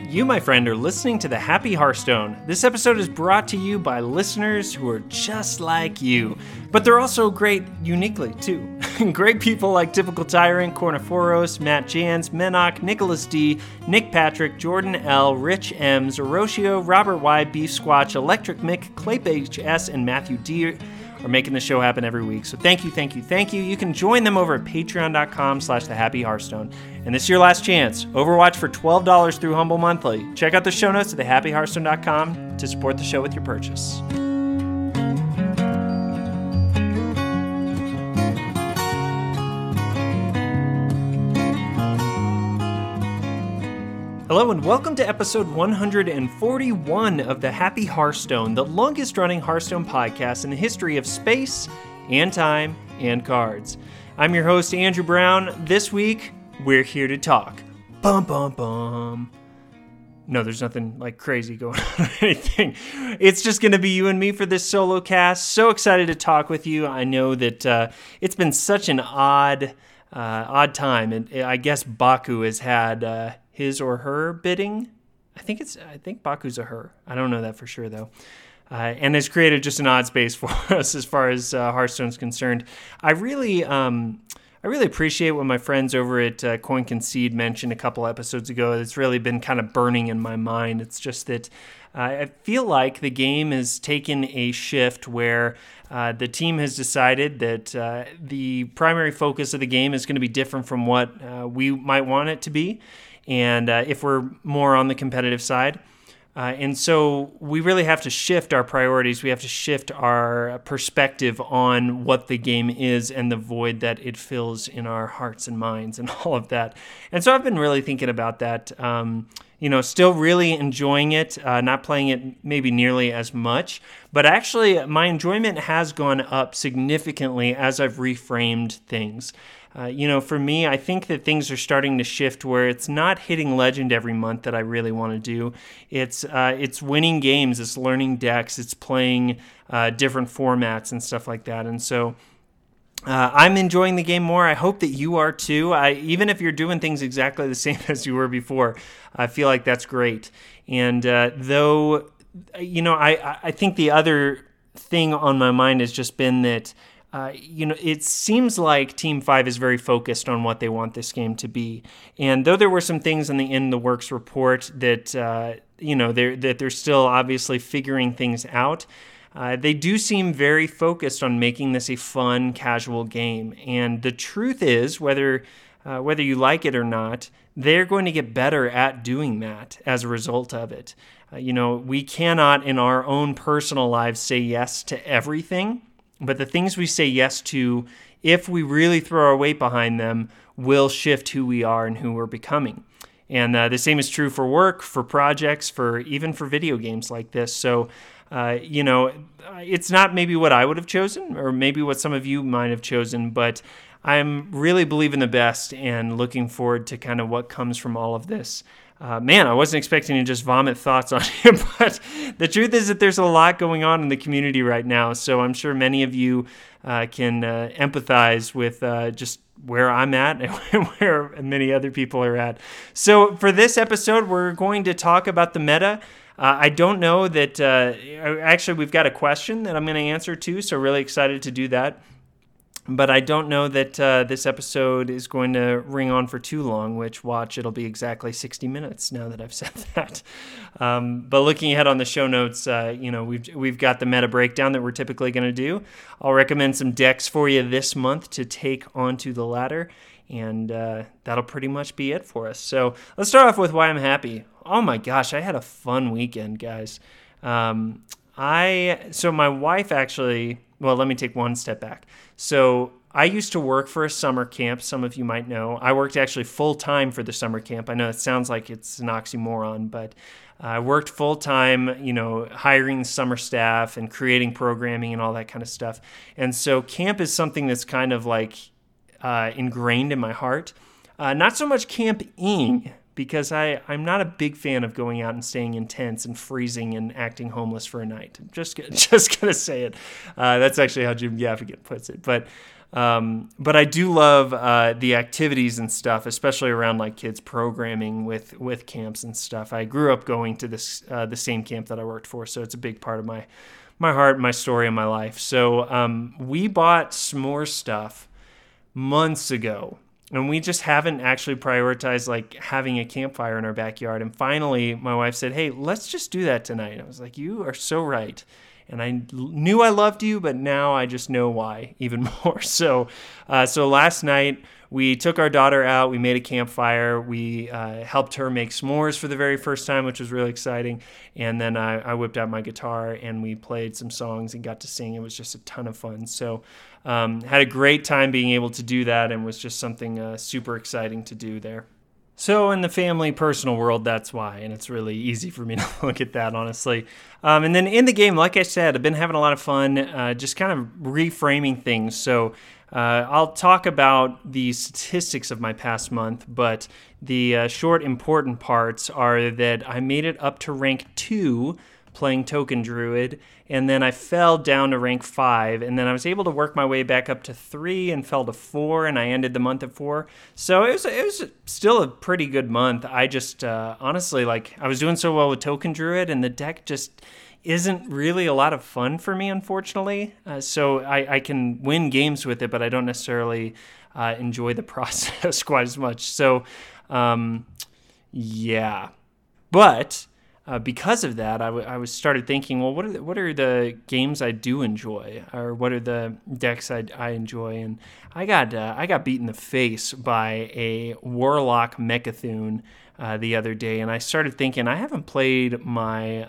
You, my friend, are listening to The Happy Hearthstone. This episode is brought to you by listeners who are just like you, but they're also great uniquely, too. Great people like Typical Tyrant, Corniforos, Matt Jans, Menok, Nicholas D, Nick Patrick, Jordan L, Rich M, Zeroshio, Robert Y, Beef Squatch, Electric Mick, Claype HS, and Matthew D are making the show happen every week. So thank you, thank you, thank you. You can join them over at patreon.com/thehappyhearthstone. And this is your last chance. Overwatch for $12 through Humble Monthly. Check out the show notes at thehappyhearthstone.com to support the show with your purchase. Hello and welcome to episode 141 of The Happy Hearthstone, the longest running Hearthstone podcast in the history of space and time and cards. I'm your host, Andrew Brown. This week, we're here to talk. Bum, bum, bum. No, there's nothing like crazy going on or anything. It's just going to be you and me for this solo cast. So excited to talk with you. I know that it's been such an odd time, and I guess Baku has had his or her bidding. I think Baku's a her. I don't know that for sure though. And has created just an odd space for us as far as Hearthstone's concerned. I really appreciate what my friends over at Coin Concede mentioned a couple episodes ago. It's really been kind of burning in my mind. It's just that I feel like the game has taken a shift where the team has decided that the primary focus of the game is going to be different from what we might want it to be. And if we're more on the competitive side. And so we really have to shift our priorities. We have to shift our perspective on what the game is and the void that it fills in our hearts and minds and all of that. And so I've been really thinking about that. Still really enjoying it, not playing it maybe nearly as much. But actually, my enjoyment has gone up significantly as I've reframed things. For me, I think that things are starting to shift where it's not hitting legend every month that I really want to do. It's winning games, it's learning decks, it's playing different formats and stuff like that. And so I'm enjoying the game more. I hope that you are too. Even if you're doing things exactly the same as you were before, I feel like that's great. And I think the other thing on my mind has just been that it seems like Team 5 is very focused on what they want this game to be. And though there were some things in the works report that, they're still obviously figuring things out, they do seem very focused on making this a fun, casual game. And the truth is, whether you like it or not, they're going to get better at doing that as a result of it. We cannot in our own personal lives say yes to everything. But the things we say yes to, if we really throw our weight behind them, will shift who we are and who we're becoming. And the same is true for work, for projects, even for video games like this. So, it's not maybe what I would have chosen or maybe what some of you might have chosen, but I'm really believing the best and looking forward to kind of what comes from all of this. I wasn't expecting to just vomit thoughts on you, but the truth is that there's a lot going on in the community right now, so I'm sure many of you can empathize with just where I'm at and where many other people are at. So for this episode, we're going to talk about the meta. I don't know that, actually we've got a question that I'm going to answer too, so really excited to do that. But I don't know that this episode is going to ring on for too long, which, it'll be exactly 60 minutes now that I've said that. But looking ahead on the show notes, we've got the meta breakdown that we're typically going to do. I'll recommend some decks for you this month to take onto the ladder, and that'll pretty much be it for us. So let's start off with why I'm happy. Oh my gosh, I had a fun weekend, guys. So my wife actually... Well, let me take one step back. So I used to work for a summer camp, some of you might know. I worked actually full-time for the summer camp. I know it sounds like it's an oxymoron, but I worked full-time, hiring summer staff and creating programming and all that kind of stuff. And so camp is something that's kind of like ingrained in my heart. Not so much camping, because I'm not a big fan of going out and staying in tents and freezing and acting homeless for a night. I'm just going to say it. That's actually how Jim Gaffigan puts it. But But I do love the activities and stuff, especially around like kids programming with camps and stuff. I grew up going to this the same camp that I worked for, so it's a big part of my heart, my story, and my life. So we bought s'more stuff months ago, and we just haven't actually prioritized like having a campfire in our backyard. And finally, my wife said, "Hey, let's just do that tonight." I was like, "You are so right." And I knew I loved you, but now I just know why even more. So last night we took our daughter out. We made a campfire. We helped her make s'mores for the very first time, which was really exciting. And then I whipped out my guitar and we played some songs and got to sing. It was just a ton of fun. So had a great time being able to do that, and was just something super exciting to do there. So in the family personal world, that's why, and it's really easy for me to look at that, honestly. And then in the game, like I said, I've been having a lot of fun just kind of reframing things. So I'll talk about the statistics of my past month, but the short important parts are that I made it up to rank 2 playing Token Druid, and then I fell down to rank 5, and then I was able to work my way back up to 3 and fell to 4, and I ended the month at 4. So it was still a pretty good month. I just honestly, like, I was doing so well with Token Druid, and the deck just isn't really a lot of fun for me, unfortunately. So I can win games with it, but I don't necessarily enjoy the process quite as much. So yeah, but because of that, I was started thinking, well, what are the games I do enjoy, or what are the decks I enjoy? And I got beat in the face by a Warlock Mecha'thun the other day, and I started thinking I haven't played my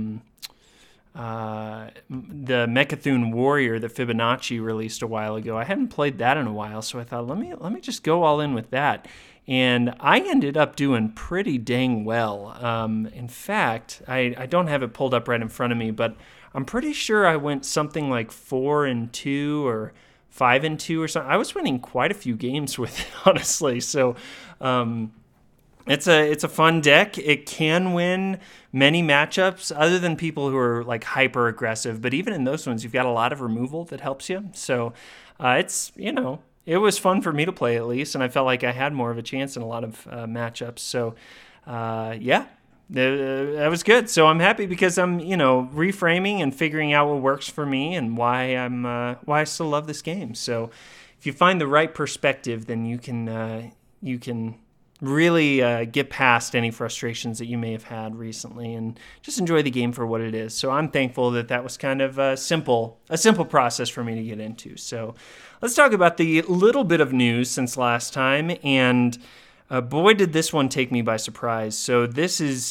the Mecha'thun Warrior that Fibonacci released a while ago. I hadn't played that in a while, so I thought let me just go all in with that. And I ended up doing pretty dang well. In fact, I don't have it pulled up right in front of me, but I'm pretty sure I went something like 4-2 or 5-2 or something. I was winning quite a few games with it, honestly. So it's a fun deck. It can win many matchups other than people who are like hyper aggressive. But even in those ones, you've got a lot of removal that helps you. So it's, it was fun for me to play at least, and I felt like I had more of a chance in a lot of matchups. So, yeah, that was good. So I'm happy because I'm, reframing and figuring out what works for me and why I still love this game. So if you find the right perspective, then you can really get past any frustrations that you may have had recently and just enjoy the game for what it is. So I'm thankful that was kind of a simple process for me to get into. So let's talk about the little bit of news since last time, and boy, did this one take me by surprise. So this is,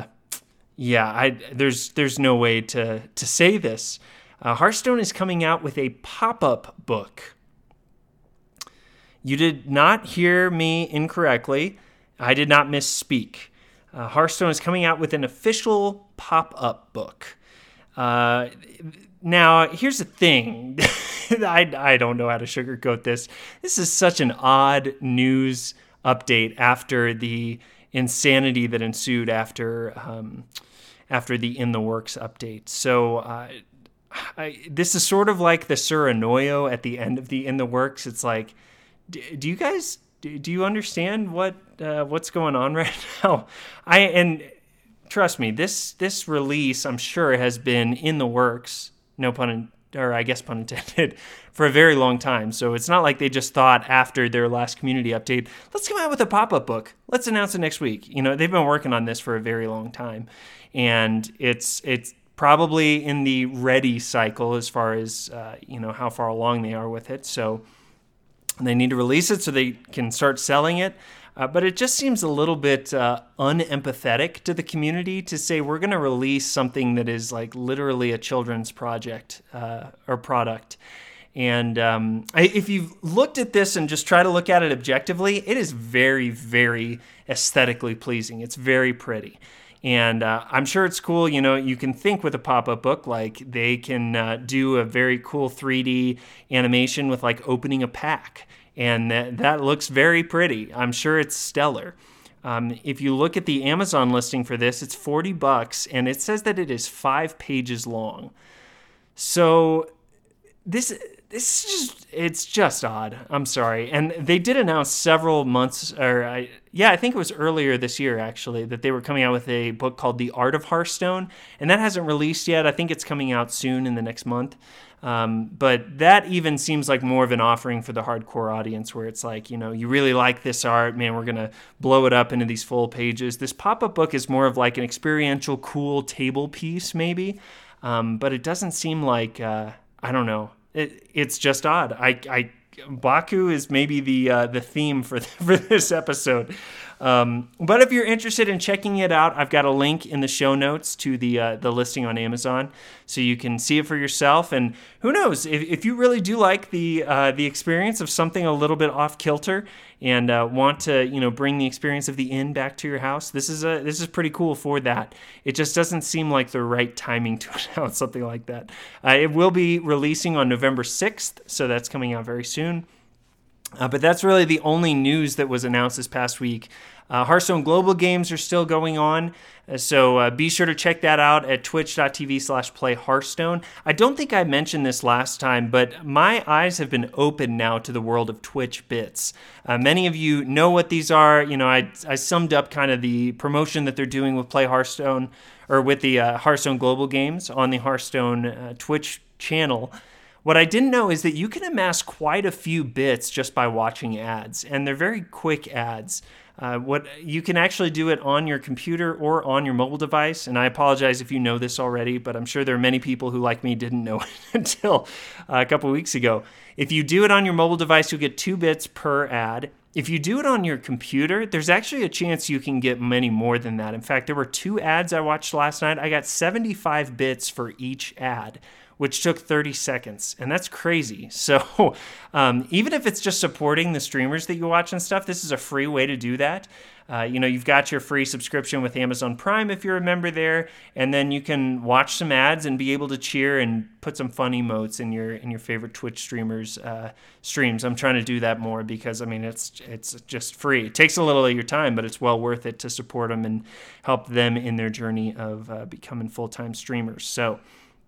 there's no way to say this. Hearthstone is coming out with a pop-up book. You did not hear me incorrectly. I did not misspeak. Hearthstone is coming out with an official pop-up book. Now, here's the thing. I don't know how to sugarcoat this. This is such an odd news update after the insanity that ensued after the In the Works update. So this is sort of like the Sur Anoyo at the end of the In the Works. It's like, do you guys do you understand what's going on right now? And trust me, this release, I'm sure, has been in the works, no pun or I guess pun intended, for a very long time. So it's not like they just thought after their last community update, let's come out with a pop-up book. Let's announce it next week. They've been working on this for a very long time, and it's probably in the ready cycle as far as how far along they are with it. So they need to release it so they can start selling it. But it just seems a little bit unempathetic to the community to say we're going to release something that is like literally a children's project or product. And if you've looked at this and just try to look at it objectively, it is very, very aesthetically pleasing. It's very pretty. And I'm sure it's cool. You can think with a pop-up book, like they can do a very cool 3D animation with like opening a pack. And that looks very pretty. I'm sure it's stellar. If you look at the Amazon listing for this, it's $40, and it says that it is 5 pages long. So this it's just odd. I'm sorry. And they did announce several months, I think it was earlier this year, actually, that they were coming out with a book called The Art of Hearthstone. And that hasn't released yet. I think it's coming out soon in the next month. But that even seems like more of an offering for the hardcore audience, where it's like, you really like this art, man, we're going to blow it up into these full pages. This pop-up book is more of like an experiential, cool table piece, maybe. But it doesn't seem like, I don't know. It's just odd. Baku is maybe the theme for this episode. But if you're interested in checking it out, I've got a link in the show notes to the listing on Amazon, so you can see it for yourself. And who knows, if you really do like the experience of something a little bit off kilter and want to bring the experience of the inn back to your house, this is pretty cool for that. It just doesn't seem like the right timing to announce something like that. It will be releasing on November 6th, so that's coming out very soon. But that's really the only news that was announced this past week. Hearthstone Global Games are still going on, so be sure to check that out at twitch.tv/playhearthstone. I don't think I mentioned this last time, but my eyes have been open now to the world of Twitch bits. Many of you know what these are. I summed up kind of the promotion that they're doing with Play Hearthstone, or with the Hearthstone Global Games on the Hearthstone Twitch channel. What I didn't know is that you can amass quite a few bits just by watching ads, and they're very quick ads. You can actually do it on your computer or on your mobile device, and I apologize if you know this already, but I'm sure there are many people who, like me, didn't know it until a couple weeks ago. If you do it on your mobile device, you'll get 2 bits per ad. If you do it on your computer, there's actually a chance you can get many more than that. In fact, there were 2 ads I watched last night. I got 75 bits for each ad, which took 30 seconds, and that's crazy. So even if it's just supporting the streamers that you watch and stuff, this is a free way to do that. You've got your free subscription with Amazon Prime if you're a member there, and then you can watch some ads and be able to cheer and put some fun emotes in your favorite Twitch streamers' streams. I'm trying to do that more because, it's just free. It takes a little of your time, but it's well worth it to support them and help them in their journey of becoming full-time streamers. So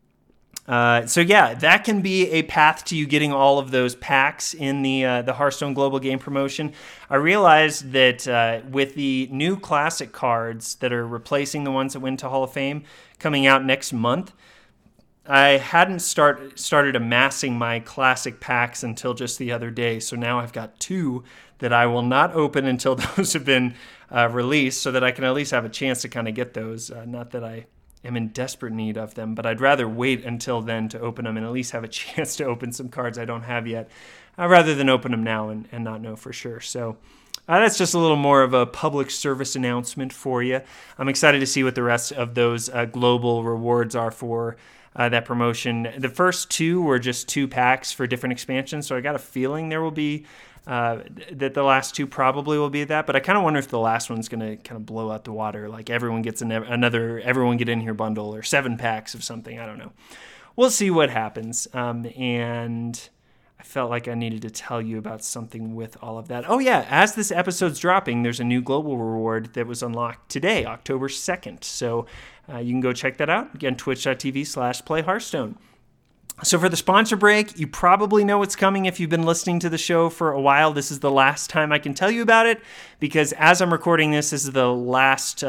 that can be a path to you getting all of those packs in the Hearthstone Global Game promotion. I realized that with the new Classic cards that are replacing the ones that went to Hall of Fame coming out next month, I hadn't started amassing my Classic packs until just the other day. So now I've got 2 that I will not open until those have been released, so that I can at least have a chance to kind of get those. Not that I am in desperate need of them, but I'd rather wait until then to open them and at least have a chance to open some cards I don't have yet, rather than open them now and not know for sure. So that's just a little more of a public service announcement for you. I'm excited to see what the rest of those global rewards are for that promotion. The first 2 were just 2 packs for different expansions, so I got a feeling there will be that the last 2 probably will be that, but I kind of wonder if the last one's going to kind of blow out the water, like everyone gets another Everyone Get In Here bundle or 7 packs of something. I don't know. We'll see what happens. And I felt like I needed to tell you about something with all of that. Oh yeah, as this episode's dropping, there's a new global reward that was unlocked today, October 2nd. So you can go check that out. Again, twitch.tv/playhearthstone. So for the sponsor break, you probably know what's coming if you've been listening to the show for a while. This is the last time I can tell you about it, because as I'm recording this is the last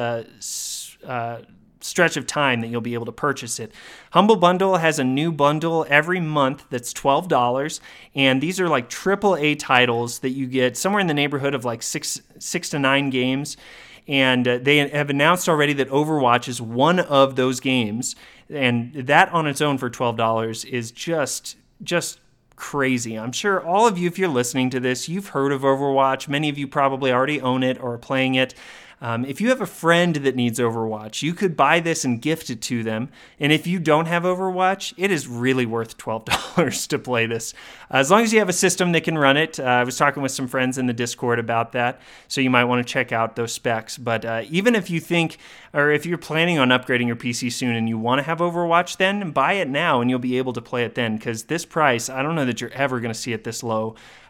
stretch of time that you'll be able to purchase it. Humble Bundle has a new bundle every month that's $12, and these are like AAA titles that you get somewhere in the neighborhood of like 6 to 9 games. And they have announced already that Overwatch is one of those games, and that on its own for $12 is just crazy. I'm sure all of you, if you're listening to this, you've heard of Overwatch. Many of you probably already own it or are playing it. If you have a friend that needs Overwatch, you could buy this and gift it to them. And if you don't have Overwatch, it is really worth $12 to play this. As long as you have a system that can run it. I was talking with some friends in the Discord about that, so you might want to check out those specs. But even if you think, or if you're planning on upgrading your PC soon and you want to have Overwatch, then buy it now and you'll be able to play it then. Because this price, I don't know that you're ever going to see it this low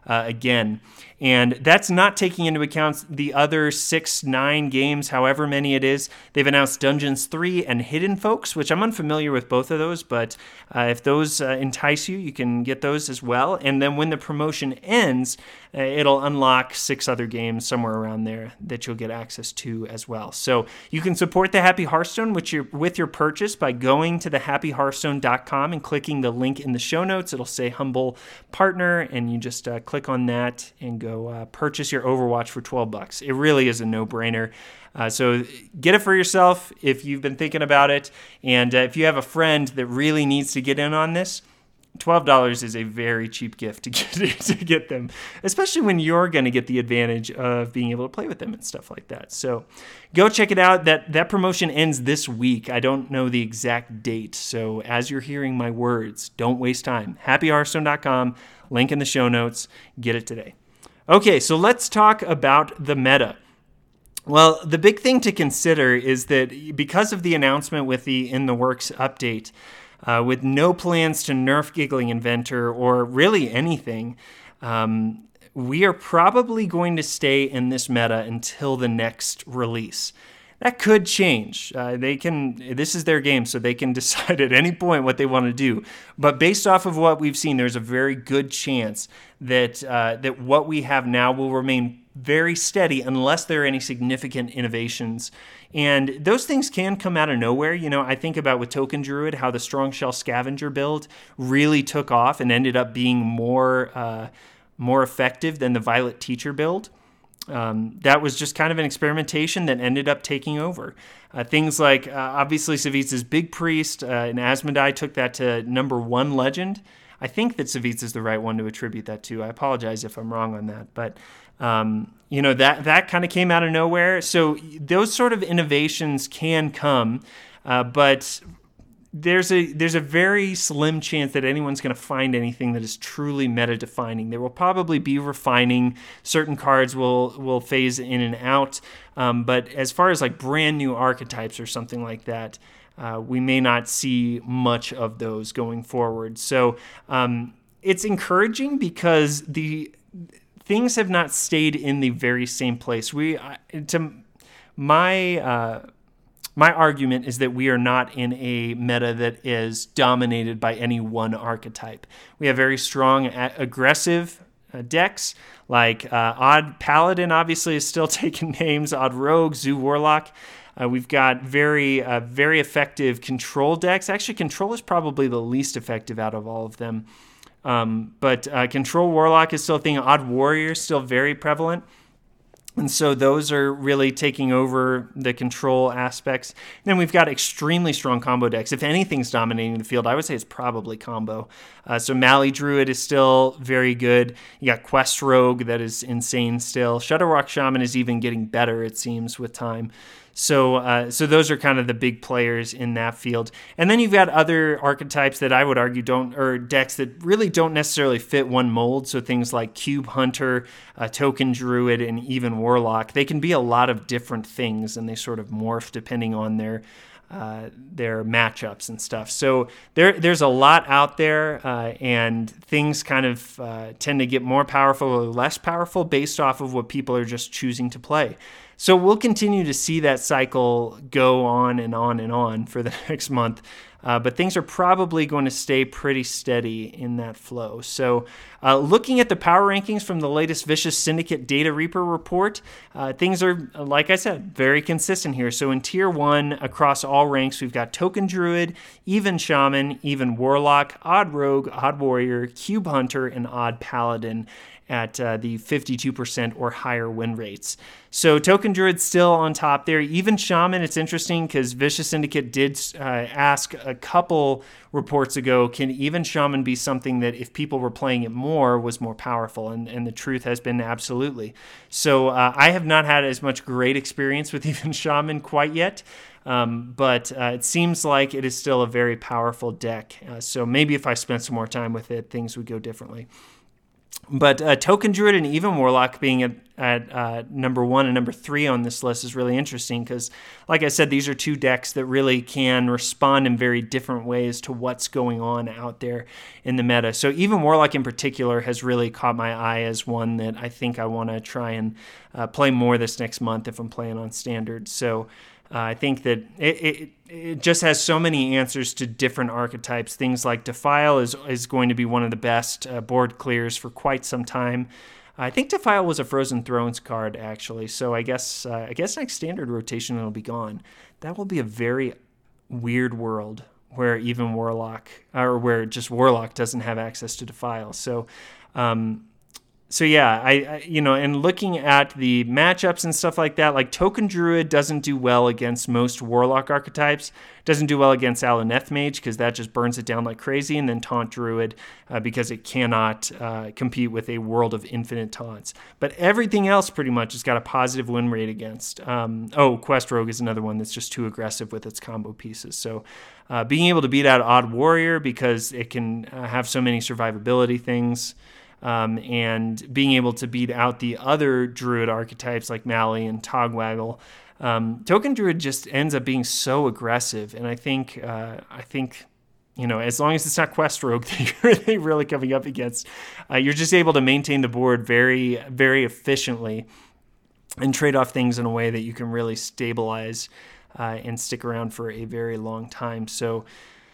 again. And that's not taking into account the other 6, 9 games, however many it is. They've announced Dungeons 3 and Hidden Folks, which I'm unfamiliar with both of those, but if those entice you, you can get those as well. And then when the promotion ends, it'll unlock 6 other games somewhere around there that you'll get access to as well. So you can support the Happy Hearthstone with your purchase by going to thehappyhearthstone.com and clicking the link in the show notes. It'll say Humble Partner, and you just click on that and go purchase your Overwatch for $12. It really is a no-brainer. So get it for yourself if you've been thinking about it. And if you have a friend that really needs to get in on this, $12 is a very cheap gift to get them, especially when you're going to get the advantage of being able to play with them and stuff like that. So go check it out. That promotion ends this week. I don't know the exact date. So as you're hearing my words, don't waste time. HappyHearthstone.com, link in the show notes. Get it today. Okay, so let's talk about the meta. Well, the big thing to consider is that because of the announcement with the In the Works update, with no plans to nerf Giggling Inventor or really anything, we are probably going to stay in this meta until the next release. That could change. This is their game, so they can decide at any point what they want to do. But based off of what we've seen, there's a very good chance that what we have now will remain very steady unless there are any significant innovations. And those things can come out of nowhere. I think about with Token Druid, how the Strong Shell Scavenger build really took off and ended up being more effective than the Violet Teacher build. That was just kind of an experimentation that ended up taking over. Things like, obviously, Savitza's Big Priest and Asmodai took that to number 1 legend. I think that Savitza is the right one to attribute that to. I apologize if I'm wrong on that. But, that kind of came out of nowhere. So those sort of innovations can come, but there's a very slim chance that anyone's going to find anything that is truly meta-defining. There will probably be refining. Certain cards will phase in and out. But as far as like brand new archetypes or something like that, we may not see much of those going forward. So it's encouraging because the things have not stayed in the very same place. My argument is that we are not in a meta that is dominated by any one archetype. We have very strong, aggressive decks, like Odd Paladin obviously is still taking names, Odd Rogue, Zoo Warlock. We've got very effective control decks. Actually, control is probably the least effective out of all of them. But Control Warlock is still a thing. Odd Warrior is still very prevalent. And so those are really taking over the control aspects. And then we've got extremely strong combo decks. If anything's dominating the field, I would say it's probably combo. So Mali Druid is still very good. You got Quest Rogue that is insane still. Shudderwock Shaman is even getting better, it seems, with time. So those are kind of the big players in that field. And then you've got other archetypes that I would argue or decks that really don't necessarily fit one mold. So things like Cube Hunter, Token Druid, and even Warlock. They can be a lot of different things, and they sort of morph depending on their matchups and stuff. So there's a lot out there, and things kind of tend to get more powerful or less powerful based off of what people are just choosing to play. So we'll continue to see that cycle go on and on and on for the next month. But things are probably going to stay pretty steady in that flow. So looking at the power rankings from the latest Vicious Syndicate Data Reaper report, things are, like I said, very consistent here. So in Tier 1, across all ranks, we've got Token Druid, even Shaman, even Warlock, Odd Rogue, Odd Warrior, Cube Hunter, and Odd Paladin at the 52% or higher win rates. So Token Druid's still on top there. Even Shaman, it's interesting because Vicious Syndicate did ask a couple reports ago, can even Shaman be something that if people were playing it more was more powerful? And the truth has been absolutely. So I have not had as much great experience with even Shaman quite yet. But it seems like it is still a very powerful deck. So maybe if I spent some more time with it, things would go differently. But Token Druid and even Warlock being at number 1 and number 3 on this list is really interesting because, like I said, these are two decks that really can respond in very different ways to what's going on out there in the meta. So even Warlock in particular has really caught my eye as one that I think I want to try and play more this next month if I'm playing on Standard. So I think that it just has so many answers to different archetypes. Things like Defile is going to be one of the best board clears for quite some time. I think Defile was a Frozen Thrones card, actually. So I guess next Standard rotation it'll be gone. That will be a very weird world where even Warlock, or where just Warlock doesn't have access to Defile. So yeah, I and looking at the matchups and stuff like that, like Token Druid doesn't do well against most Warlock archetypes. Doesn't do well against Aluneth Mage because that just burns it down like crazy, and then Taunt Druid because it cannot compete with a world of infinite taunts. But everything else pretty much has got a positive win rate against. Quest Rogue is another one that's just too aggressive with its combo pieces. So being able to beat out Odd Warrior because it can have so many survivability things. And being able to beat out the other Druid archetypes like Mali and Togwaggle, Token Druid just ends up being so aggressive. And I think as long as it's not Quest Rogue that you're really coming up against, you're just able to maintain the board very, very efficiently and trade off things in a way that you can really stabilize and stick around for a very long time. So,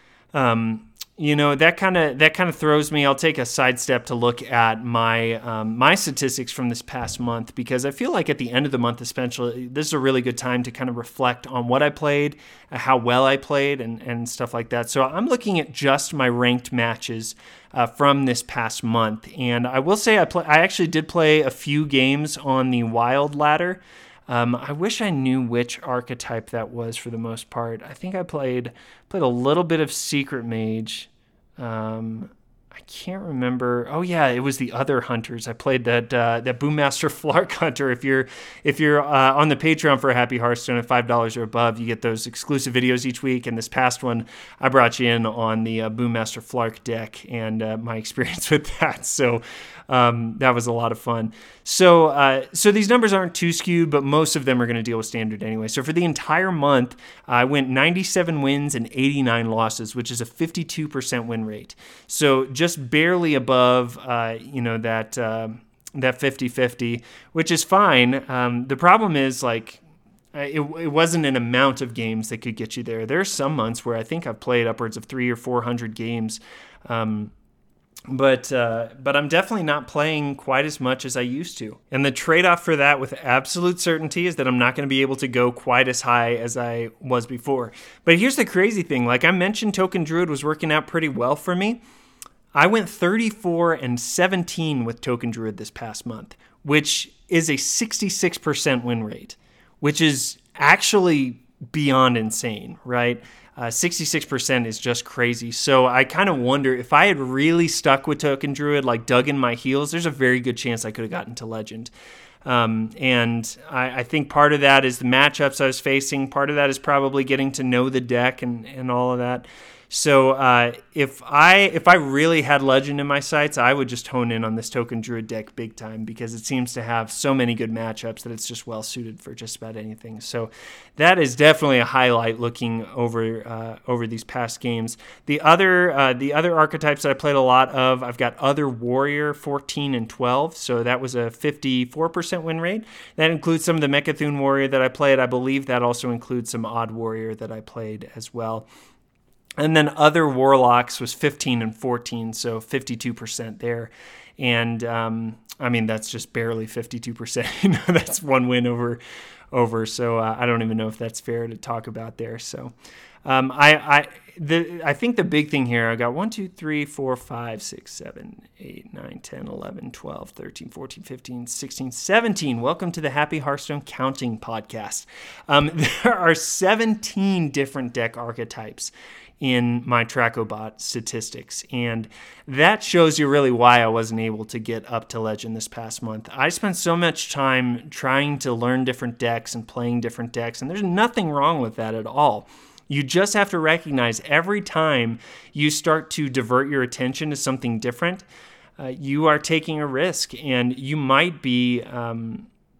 that kind of throws me. I'll take a sidestep to look at my statistics from this past month because I feel like at the end of the month, especially, this is a really good time to kind of reflect on what I played, how well I played, and stuff like that. So I'm looking at just my ranked matches from this past month, and I will say I actually did play a few games on the Wild ladder. I wish I knew which archetype that was for the most part. I think I played a little bit of Secret Mage. I can't remember. Oh yeah, it was the other hunters. I played that Boommaster Flark Hunter. If you're on the Patreon for Happy Hearthstone at $5 or above, you get those exclusive videos each week. And this past one, I brought you in on the Boommaster Flark deck and my experience with that. So that was a lot of fun. So these numbers aren't too skewed, but most of them are going to deal with Standard anyway. So for the entire month, I went 97 wins and 89 losses, which is a 52% win rate. So just barely above, that 50-50, which is fine. The problem is it wasn't an amount of games that could get you there. There are some months where I think I've played upwards of 300 or 400 games. But I'm definitely not playing quite as much as I used to. And the trade-off for that with absolute certainty is that I'm not going to be able to go quite as high as I was before. But here's the crazy thing. Like I mentioned, Token Druid was working out pretty well for me. I went 34-17 with Token Druid this past month, which is a 66% win rate, which is actually beyond insane, right? 66% is just crazy. So I kind of wonder if I had really stuck with Token Druid, like dug in my heels, there's a very good chance I could have gotten to Legend. And I think part of that is the matchups I was facing. Part of that is probably getting to know the deck and all of that. So if I really had Legend in my sights, I would just hone in on this Token Druid deck big time because it seems to have so many good matchups that it's just well suited for just about anything. So that is definitely a highlight looking over these past games. The other archetypes that I played a lot of, I've got Other Warrior 14 and 12, so that was a 54% win rate. That includes some of the Mecha'thun Warrior that I played. I believe that also includes some Odd Warrior that I played as well. And then Other Warlocks was 15 and 14, so 52% there. And that's just barely 52%. That's one win over. So I don't even know if that's fair to talk about there. So I think the big thing here, I got 1, 2, 3, 4, 5, 6, 7, 8, 9, 10, 11, 12, 13, 14, 15, 16, 17. Welcome to the Happy Hearthstone Counting Podcast. There are 17 different deck archetypes in my Tracobot statistics, and that shows you really why I wasn't able to get up to Legend this past month. I spent so much time trying to learn different decks and playing different decks, and there's nothing wrong with that at all. You just have to recognize every time you start to divert your attention to something different, you are taking a risk, and you might be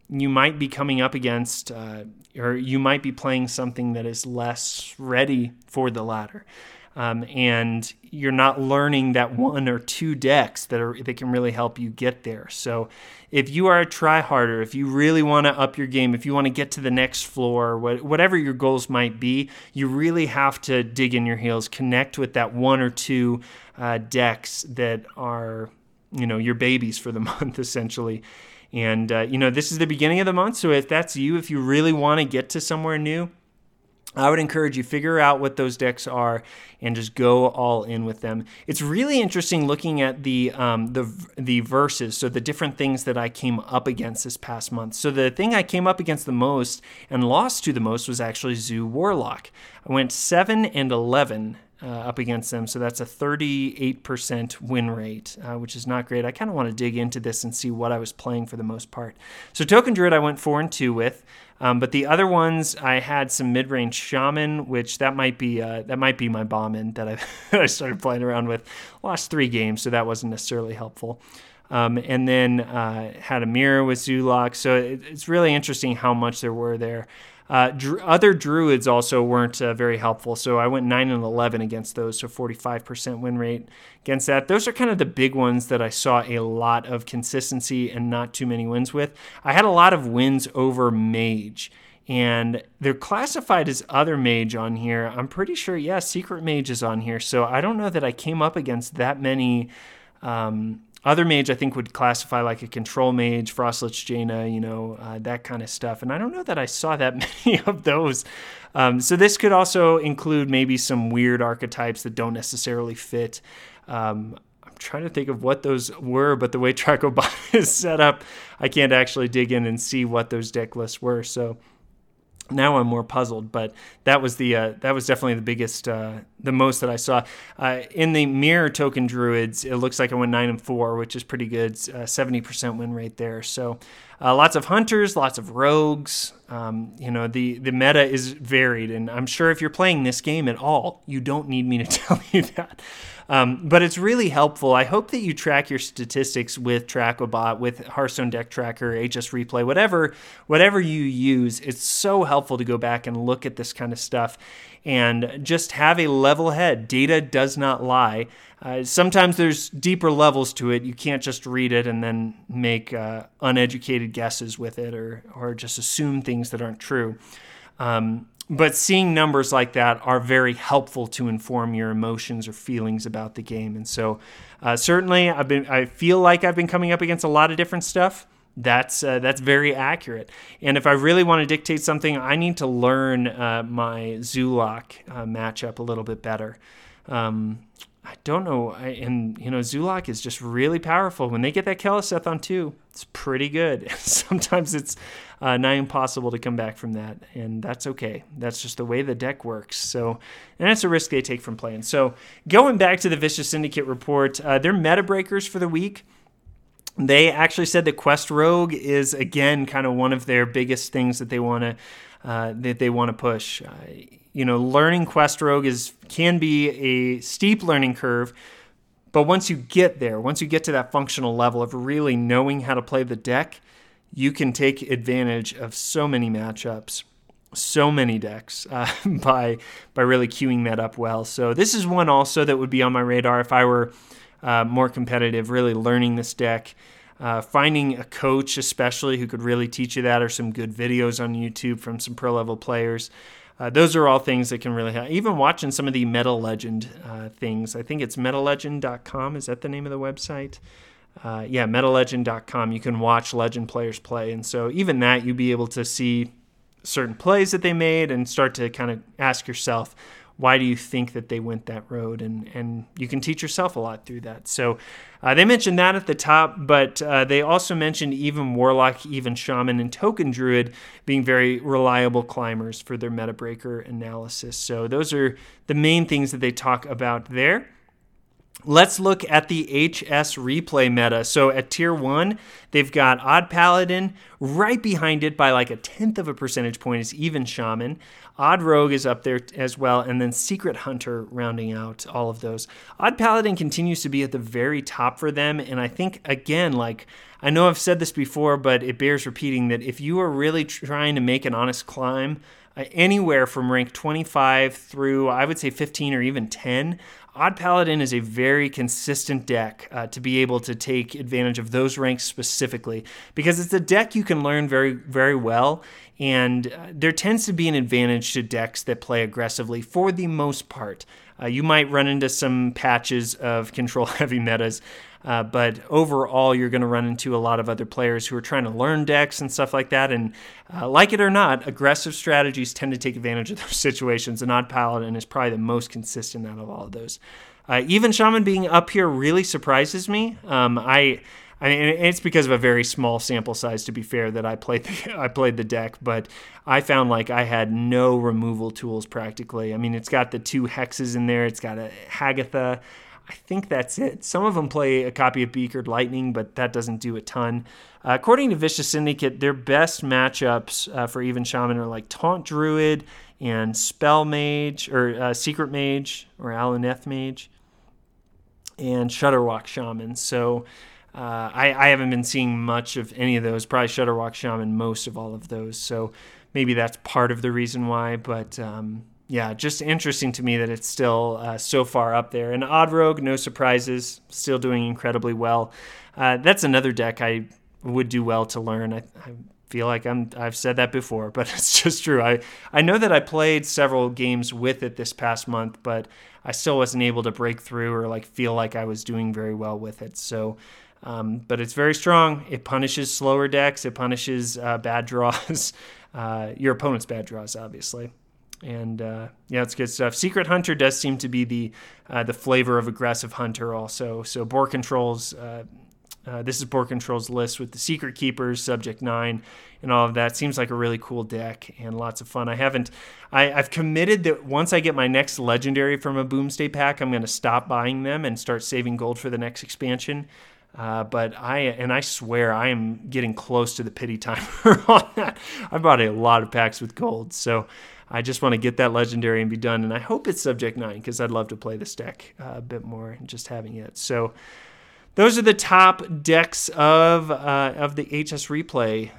you might be coming up against, or you might be playing something that is less ready for the ladder. And you're not learning that one or two decks that can really help you get there. So if you are a try-harder, if you really want to up your game, if you want to get to the next floor, whatever your goals might be, you really have to dig in your heels, connect with that one or two decks that are, your babies for the month, essentially. And, this is the beginning of the month, so if that's you, if you really want to get to somewhere new, I would encourage you figure out what those decks are and just go all in with them. It's really interesting looking at the verses, so the different things that I came up against this past month. So the thing I came up against the most and lost to the most was actually Zoo Warlock. I went 7-11 up against them, so that's a 38% win rate, which is not great. I kind of want to dig into this and see what I was playing for the most part. So Token Druid I went 4-2 with. But the other ones, I had some mid-range Shaman, which that might be my Bauman that I started playing around with. Lost 3 games, so that wasn't necessarily helpful. And then had a mirror with Zulok, so it's really interesting how much there were there. Other druids also weren't very helpful, so I went 9-11 against those, so 45% win rate against that. Those are kind of the big ones that I saw a lot of consistency and not too many wins with. I had a lot of wins over Mage, and they're classified as other Mage on here. I'm pretty sure, Secret Mage is on here, so I don't know that I came up against that many. Other Mage, I think, would classify like a Control Mage, Frostlich Jaina, that kind of stuff. And I don't know that I saw that many of those. So this could also include maybe some weird archetypes that don't necessarily fit. I'm trying to think of what those were, but the way Tracobot is set up, I can't actually dig in and see what those deck lists were. So now I'm more puzzled, but that was definitely the biggest, the most that I saw. In the Mirror Token Druids, it looks like I went 9-4, which is pretty good, 70% win rate there. So lots of hunters, lots of rogues. The meta is varied, and I'm sure if you're playing this game at all, you don't need me to tell you that. But it's really helpful. I hope that you track your statistics with Tracobot, with Hearthstone Deck Tracker, HS Replay, whatever you use. It's so helpful to go back and look at this kind of stuff and just have a level head. Data does not lie. Sometimes there's deeper levels to it. You can't just read it and then make uneducated guesses with it or just assume things that aren't true. But seeing numbers like that are very helpful to inform your emotions or feelings about the game. And so certainly I feel like I've been coming up against a lot of different stuff. That's very accurate. And if I really want to dictate something, I need to learn my Zulok matchup a little bit better. I don't know. Zulok is just really powerful. When they get that Keleseth on 2, it's pretty good. Sometimes it's nigh impossible to come back from that, and that's okay. That's just the way the deck works. So, and it's a risk they take from playing. So, going back to the Vicious Syndicate report, their meta breakers for the week. They actually said that Quest Rogue is again kind of one of their biggest things that they want to push. Learning Quest Rogue can be a steep learning curve, but once you get there, once you get to that functional level of really knowing how to play the deck, you can take advantage of so many matchups, so many decks by really queuing that up well. So this is one also that would be on my radar if I were more competitive, really learning this deck. Finding a coach especially who could really teach you that, or some good videos on YouTube from some pro-level players. Those are all things that can really help. Even watching some of the Meta Legend things. I think it's metalegend.com. Is that the name of the website? Metalegend.com. You can watch Legend players play. And so even that, you'd be able to see certain plays that they made and start to kind of ask yourself, why do you think that they went that road? And you can teach yourself a lot through that. So they mentioned that at the top, but they also mentioned even Warlock, even Shaman, and Token Druid being very reliable climbers for their meta breaker analysis. So those are the main things that they talk about there. Let's look at the HS replay meta. So at tier 1, they've got Odd Paladin. Right behind it by like 1/10 of a percentage point is Even Shaman. Odd Rogue is up there as well, and then Secret Hunter rounding out all of those. Odd Paladin continues to be at the very top for them, and I think, again, like, I know I've said this before, but it bears repeating that if you are really trying to make an honest climb, anywhere from rank 25 through, I would say 15 or even 10, Odd Paladin is a very consistent deck to be able to take advantage of those ranks specifically, because it's a deck you can learn very, very well, and there tends to be an advantage to decks that play aggressively for the most part. You might run into some patches of control-heavy metas, but overall, you're going to run into a lot of other players who are trying to learn decks and stuff like that. And like it or not, aggressive strategies tend to take advantage of those situations. And Odd Paladin is probably the most consistent out of all of those. Even Shaman being up here really surprises me. I mean, it's because of a very small sample size, to be fair, that I played the deck, but I found like I had no removal tools practically. I mean, it's got the 2 hexes in there. It's got a Hagatha. I think that's it. Some of them play a copy of Beakered Lightning, but that doesn't do a ton. According to Vicious Syndicate, their best matchups for Even Shaman are like Taunt Druid and Spell Mage, or Secret Mage, or Alaneth Mage, and Shudderwalk Shaman. So I haven't been seeing much of any of those. Probably Shudderwalk Shaman most of all of those. So maybe that's part of the reason why. But yeah, just interesting to me that it's still so far up there. And Odd Rogue, no surprises, still doing incredibly well. That's another deck I would do well to learn. I feel like I've said that before, but it's just true. I know that I played several games with it this past month, but I still wasn't able to break through or like feel like I was doing very well with it. So, but it's very strong. It punishes slower decks. It punishes bad draws, your opponent's bad draws, obviously. And yeah, it's good stuff. Secret Hunter does seem to be the flavor of aggressive hunter also. So Board Control's this is Board Control's list with the Secret Keepers, Subject 9, and all of that. Seems like a really cool deck and lots of fun. I've committed that once I get my next legendary from a Boomsday pack, I'm going to stop buying them and start saving gold for the next expansion. But I swear I am getting close to the pity timer on that. I bought a lot of packs with gold, so I just want to get that legendary and be done. And I hope it's Subject 9 because I'd love to play this deck a bit more and just having it. So those are the top decks of the HS Replay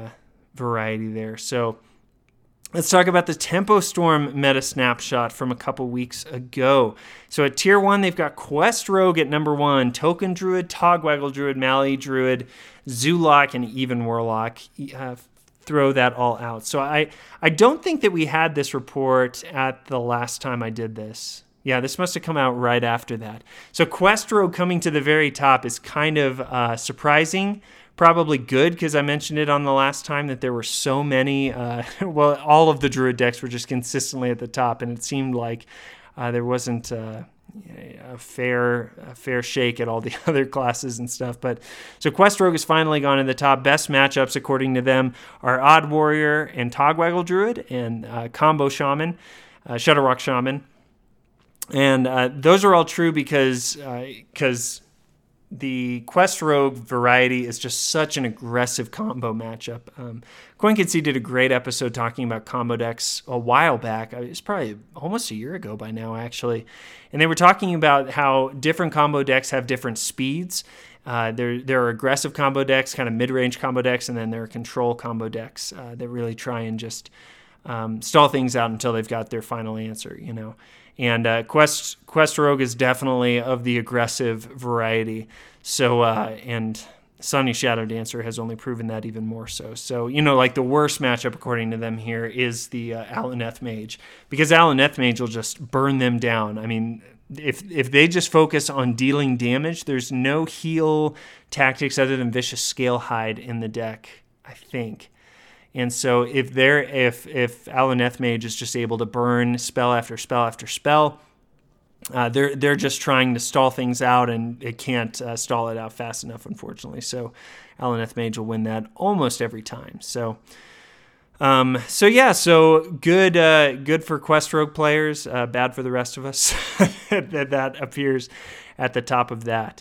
variety there. So let's talk about the Tempo Storm meta snapshot from a couple weeks ago. So at Tier 1, they've got Quest Rogue at number 1, Token Druid, Togwaggle Druid, Mali Druid, Zoolock, and Even Warlock. Throw that all out. So I don't think that we had this report at the last time I did this. Yeah, this must have come out right after that. So Quest Rogue coming to the very top is kind of surprising. Probably good because I mentioned it on the last time that there were so many. Well, all of the Druid decks were just consistently at the top, and it seemed like there wasn't a fair shake at all the other classes and stuff. But so Quest Rogue has finally gone to the top. Best matchups, according to them, are Odd Warrior and Togwaggle Druid and Combo Shaman, Shudderwalk Shaman. And those are all true because the Quest Rogue variety is just such an aggressive combo matchup. CoinKitsy did a great episode talking about combo decks a while back. It's probably almost a year ago by now, actually. And they were talking about how different combo decks have different speeds. There are aggressive combo decks, kind of mid-range combo decks, and then there are control combo decks that really try and just stall things out until they've got their final answer, you know. And Quest Rogue is definitely of the aggressive variety. So, and Sunny Shadow Dancer has only proven that even more so. So, you know, like the worst matchup, according to them here, is the Alaneth Mage. Because Alaneth Mage will just burn them down. I mean, if they just focus on dealing damage, there's no heal tactics other than Vicious Scale Hide in the deck, I think. And so if Alaneth Mage is just able to burn spell after spell after spell, they're just trying to stall things out, and it can't stall it out fast enough, unfortunately. So Alaneth Mage will win that almost every time. So So good for Quest Rogue players, bad for the rest of us. that appears at the top of that.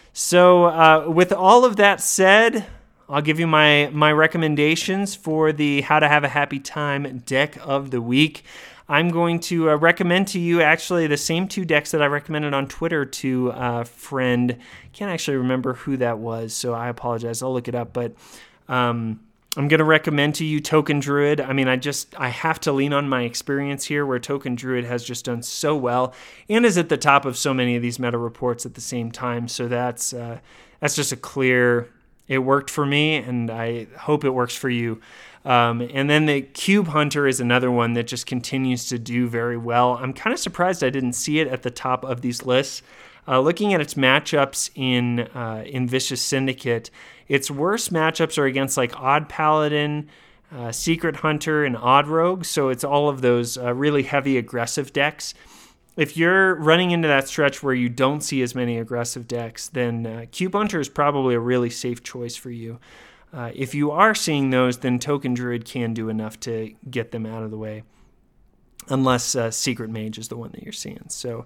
So with all of that said, I'll give you my recommendations for the How to Have a Happy Time deck of the week. I'm going to recommend to you actually the same two decks that I recommended on Twitter to a friend. Can't actually remember who that was, so I apologize. I'll look it up, but I'm going to recommend to you Token Druid. I mean, I have to lean on my experience here where Token Druid has just done so well and is at the top of so many of these meta reports at the same time. So that's just a clear, it worked for me, and I hope it works for you. And then the Cube Hunter is another one that just continues to do very well. I'm kind of surprised I didn't see it at the top of these lists. Looking at its matchups in Vicious Syndicate, its worst matchups are against like Odd Paladin, Secret Hunter, and Odd Rogue. So it's all of those really heavy aggressive decks. If you're running into that stretch where you don't see as many aggressive decks, then Cube Hunter is probably a really safe choice for you. If you are seeing those, then Token Druid can do enough to get them out of the way, unless Secret Mage is the one that you're seeing. So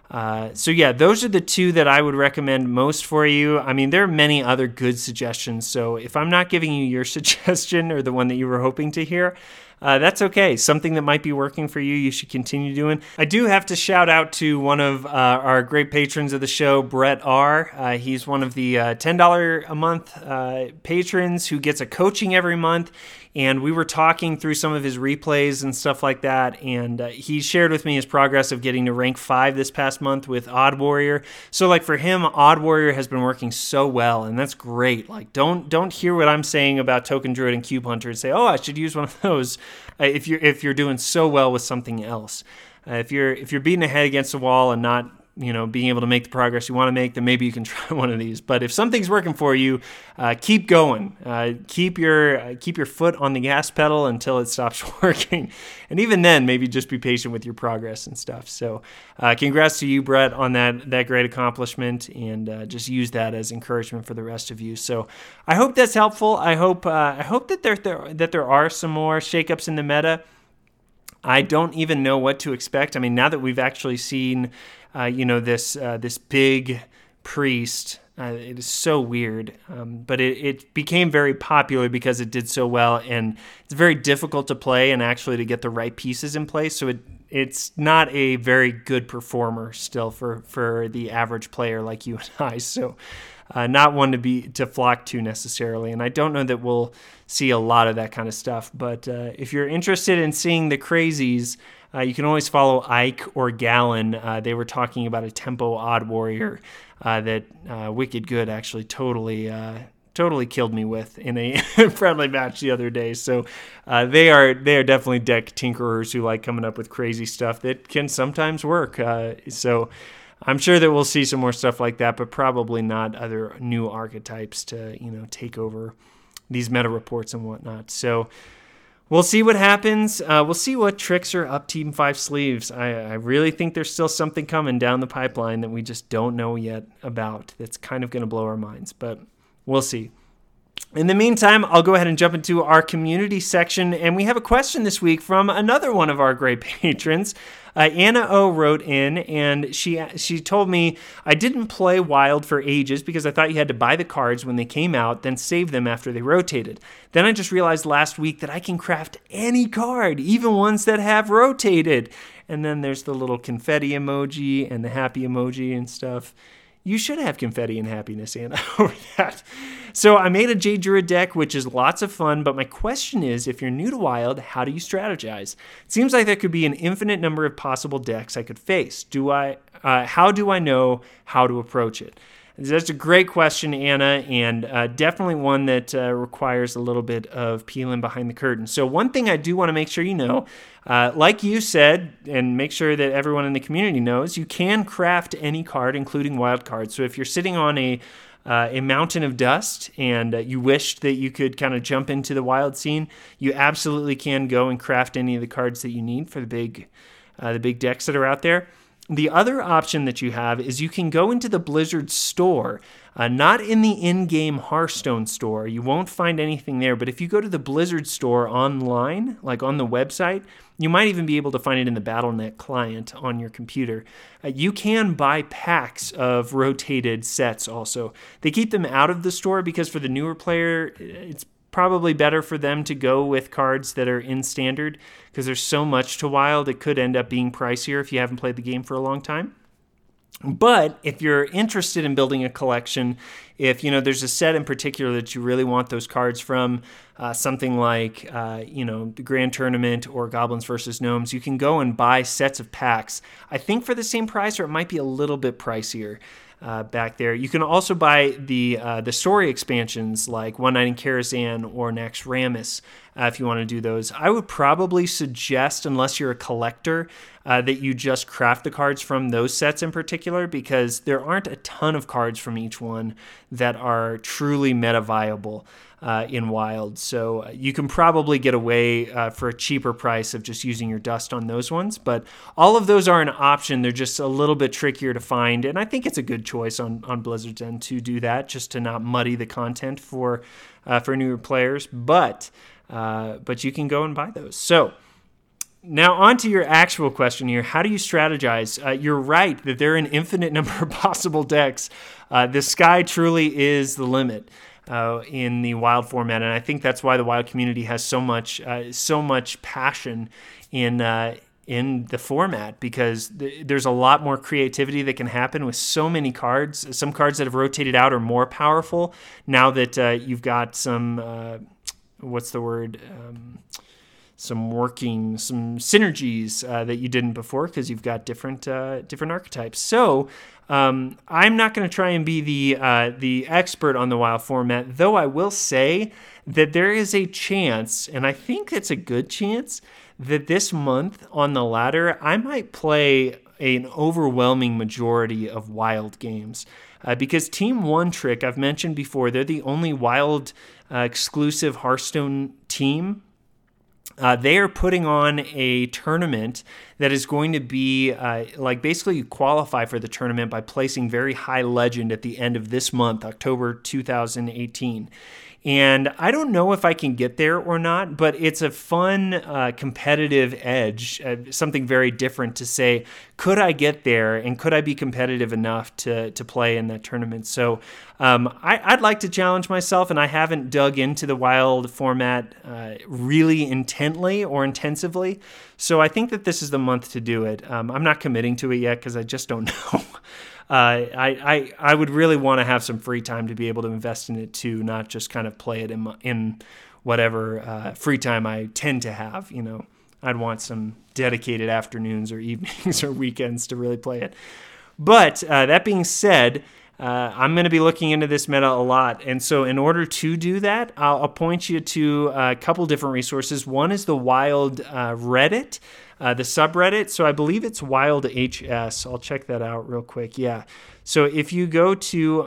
those are the two that I would recommend most for you. I mean, there are many other good suggestions, so if I'm not giving you your suggestion or the one that you were hoping to hear, that's okay. Something that might be working for you, you should continue doing. I do have to shout out to one of our great patrons of the show, Brett R. He's one of the $10 a month patrons who gets a coaching every month. And we were talking through some of his replays and stuff like that, and he shared with me his progress of getting to rank 5 this past month with Odd Warrior. So, like, for him, Odd Warrior has been working so well, and that's great. Like, don't hear what I'm saying about Token Druid and Cube Hunter and say, oh, I should use one of those if you're doing so well with something else. If you're beating a head against the wall and not being able to make the progress you want to make, then maybe you can try one of these. But if something's working for you, keep going. Keep your foot on the gas pedal until it stops working. And even then, maybe just be patient with your progress and stuff. So congrats to you, Brett, on that great accomplishment, and just use that as encouragement for the rest of you. So I hope that's helpful. I hope that there are some more shakeups in the meta. I don't even know what to expect. I mean, now that we've actually seen, this big priest, it is so weird. But it became very popular because it did so well, and it's very difficult to play and actually to get the right pieces in place. So it's not a very good performer still for the average player like you and I. So not one to flock to necessarily. And I don't know that we'll see a lot of that kind of stuff. But if you're interested in seeing the crazies, you can always follow Ike or Gallon. They were talking about a tempo Odd Warrior that Wicked Good actually totally killed me with in a friendly match the other day. So they are definitely deck tinkerers who like coming up with crazy stuff that can sometimes work. So I'm sure that we'll see some more stuff like that, but probably not other new archetypes to take over these meta reports and whatnot. So we'll see what happens. We'll see what tricks are up Team 5 sleeves. I really think there's still something coming down the pipeline that we just don't know yet about that's kind of going to blow our minds, but we'll see. In the meantime, I'll go ahead and jump into our community section, and we have a question this week from another one of our great patrons. Anna O wrote in, and she told me, I didn't play Wild for ages because I thought you had to buy the cards when they came out, then save them after they rotated. Then I just realized last week that I can craft any card, even ones that have rotated. And then there's the little confetti emoji and the happy emoji and stuff. You should have confetti and happiness, Anna, over that. So I made a Jade Druid deck, which is lots of fun, but my question is, if you're new to Wild, how do you strategize? It seems like there could be an infinite number of possible decks I could face. How do I know how to approach it? That's a great question, Anna, and definitely one that requires a little bit of peeling behind the curtain. So one thing I do want to make sure you know, like you said, and make sure that everyone in the community knows, you can craft any card, including wild cards. So if you're sitting on a mountain of dust and you wished that you could kind of jump into the wild scene, you absolutely can go and craft any of the cards that you need for the big decks that are out there. The other option that you have is you can go into the Blizzard store, not in the in-game Hearthstone store. You won't find anything there, but if you go to the Blizzard store online, like on the website, you might even be able to find it in the Battle.net client on your computer. You can buy packs of rotated sets also. They keep them out of the store because for the newer player, it's probably better for them to go with cards that are in standard because there's so much to Wild. It could end up being pricier if you haven't played the game for a long time. But if you're interested in building a collection, if there's a set in particular that you really want those cards from, something like the Grand Tournament or Goblins versus Gnomes, you can go and buy sets of packs. I think for the same price, or it might be a little bit pricier. Back there. You can also buy the story expansions like One Night in Karazhan or Naxxramas if you want to do those. I would probably suggest, unless you're a collector, that you just craft the cards from those sets in particular, because there aren't a ton of cards from each one that are truly meta viable in Wild. So you can probably get away for a cheaper price of just using your dust on those ones. But all of those are an option. They're just a little bit trickier to find. And I think it's a good choice on Blizzard's end to do that, just to not muddy the content for newer players. But you can go and buy those. So now on to your actual question here. How do you strategize? You're right that there are an infinite number of possible decks. The sky truly is the limit. In the Wild format, and I think that's why the Wild community has so much passion in the format, because there's a lot more creativity that can happen with so many cards. Some cards that have rotated out are more powerful now that you've got some some synergies that you didn't before, because you've got different archetypes. So I'm not going to try and be the expert on the Wild format, though I will say that there is a chance, and I think it's a good chance, that this month on the ladder I might play an overwhelming majority of Wild games. Because Team One Trick, I've mentioned before, they're the only Wild exclusive Hearthstone team. They are putting on a tournament that is going to be basically you qualify for the tournament by placing very high legend at the end of this month, October 2018. And I don't know if I can get there or not, but it's a fun competitive edge, something very different to say, could I get there and could I be competitive enough to play in that tournament? So I'd like to challenge myself, and I haven't dug into the Wild format really intently or intensively. So I think that this is the month to do it. I'm not committing to it yet because I just don't know. I would really want to have some free time to be able to invest in it too, not just kind of play it in whatever free time I tend to have. I'd want some dedicated afternoons or evenings or weekends to really play it. But that being said, I'm going to be looking into this meta a lot. And so in order to do that, I'll point you to a couple different resources. One is the Wild Reddit, the subreddit. So I believe it's Wild HS. I'll check that out real quick. Yeah. So if you go to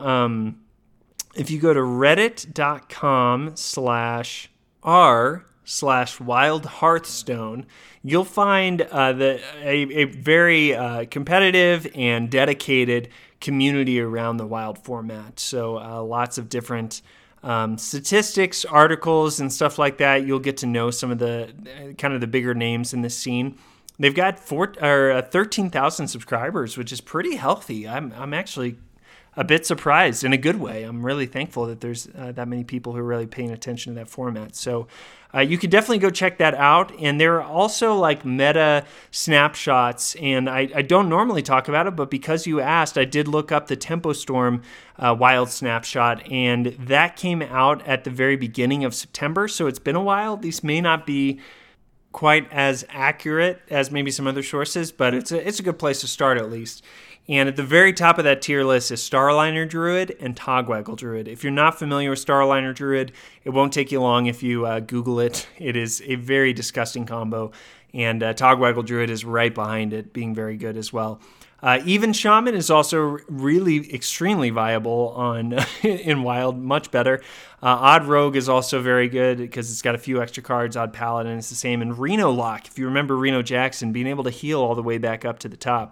reddit.com/r/Wild Hearthstone, you'll find a very competitive and dedicated community around the Wild format. So lots of different statistics, articles, and stuff like that. You'll get to know some of the kind of the bigger names in this scene. They've got 13,000 subscribers, which is pretty healthy. I'm actually a bit surprised in a good way. I'm really thankful that there's that many people who are really paying attention to that format. So you can definitely go check that out. And there are also like meta snapshots, and I don't normally talk about it, but because you asked, I did look up the Tempo Storm Wild snapshot, and that came out at the very beginning of September. So it's been a while. These may not be quite as accurate as maybe some other sources, but it's a good place to start at least. And at the very top of that tier list is Starliner Druid and Togwaggle Druid. If you're not familiar with Starliner Druid, it won't take you long if you Google it. It is a very disgusting combo, and Togwaggle Druid is right behind it, being very good as well. Even Shaman is also really extremely viable on in Wild, much better. Odd Rogue is also very good because it's got a few extra cards. Odd Paladin is the same. And Reno Lock, if you remember Reno Jackson, being able to heal all the way back up to the top.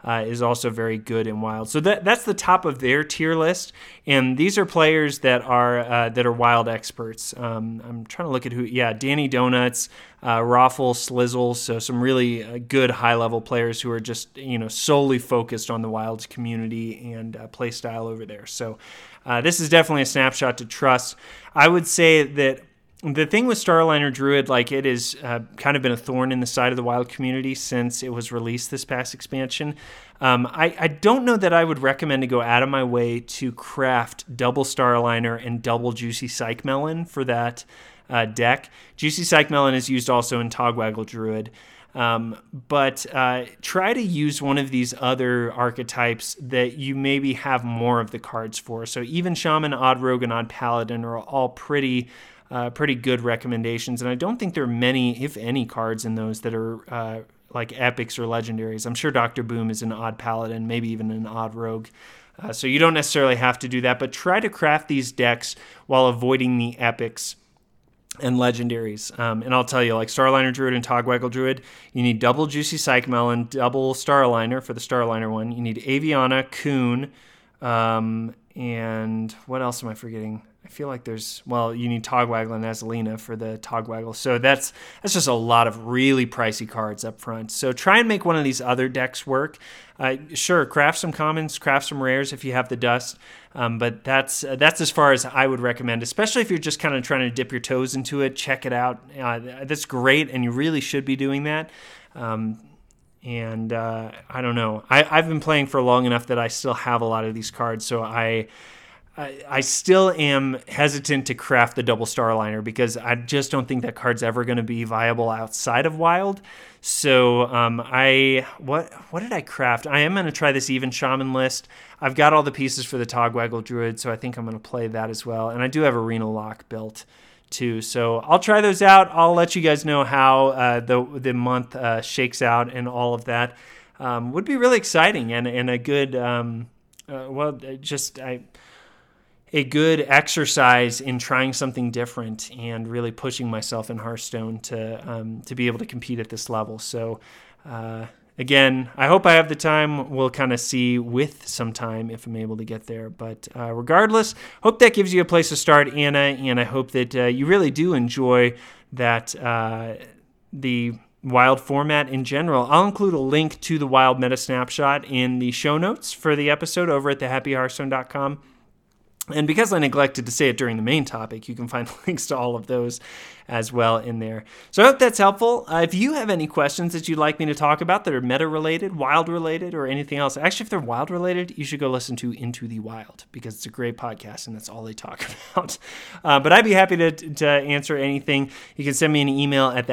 is also very good in Wild. So that's the top of their tier list, and these are players that are Wild experts. I'm trying to look at who. Yeah, Danny Donuts, Raffle, Slizzle. So some really good high-level players who are just solely focused on the Wild community and play style over there. So this is definitely a snapshot to trust. I would say that the thing with Starliner Druid, it is kind of been a thorn in the side of the Wild community since it was released this past expansion. I don't know that I would recommend to go out of my way to craft double Starliner and double Juicy Psych Melon for that deck. Juicy Psych Melon is used also in Togwaggle Druid. But try to use one of these other archetypes that you maybe have more of the cards for. So even Shaman, Odd Rogue, and Odd Paladin are all pretty good recommendations, and I don't think there are many, if any, cards in those that are epics or legendaries. I'm sure Dr. Boom is an Odd Paladin, maybe even an Odd Rogue. So you don't necessarily have to do that, but try to craft these decks while avoiding the epics and legendaries. And I'll tell you, Starliner Druid and Togwaggle Druid, you need double Juicy Psych Melon, double Starliner for the Starliner one. You need Aviana, Coon, and what else am I forgetting? I feel like you need Togwaggle and Azalina for the Togwaggle. So that's just a lot of really pricey cards up front. So try and make one of these other decks work. Sure, craft some commons, craft some rares if you have the dust. But that's as far as I would recommend, especially if you're just kind of trying to dip your toes into it, check it out. That's great, and you really should be doing that. I don't know. I've been playing for long enough that I still have a lot of these cards, so I still am hesitant to craft the double Starliner because I just don't think that card's ever going to be viable outside of Wild. So what did I craft? I am going to try this Even Shaman list. I've got all the pieces for the Togwaggle Druid, so I think I'm going to play that as well. And I do have Arena Lock built too. So I'll try those out. I'll let you guys know how the month shakes out and all of that. Would be really exciting and a good a good exercise in trying something different and really pushing myself in Hearthstone to be able to compete at this level. So again, I hope I have the time. We'll kind of see with some time if I'm able to get there. But regardless, hope that gives you a place to start, Anna, and I hope that you really do enjoy that the Wild format in general. I'll include a link to the Wild Meta Snapshot in the show notes for the episode over at thehappyhearthstone.com. And because I neglected to say it during the main topic, you can find links to all of those as well in there. So I hope that's helpful. If you have any questions that you'd like me to talk about that are meta-related, Wild-related, or anything else, actually, if they're Wild-related, you should go listen to Into the Wild because it's a great podcast and that's all they talk about. But I'd be happy to answer anything. You can send me an email at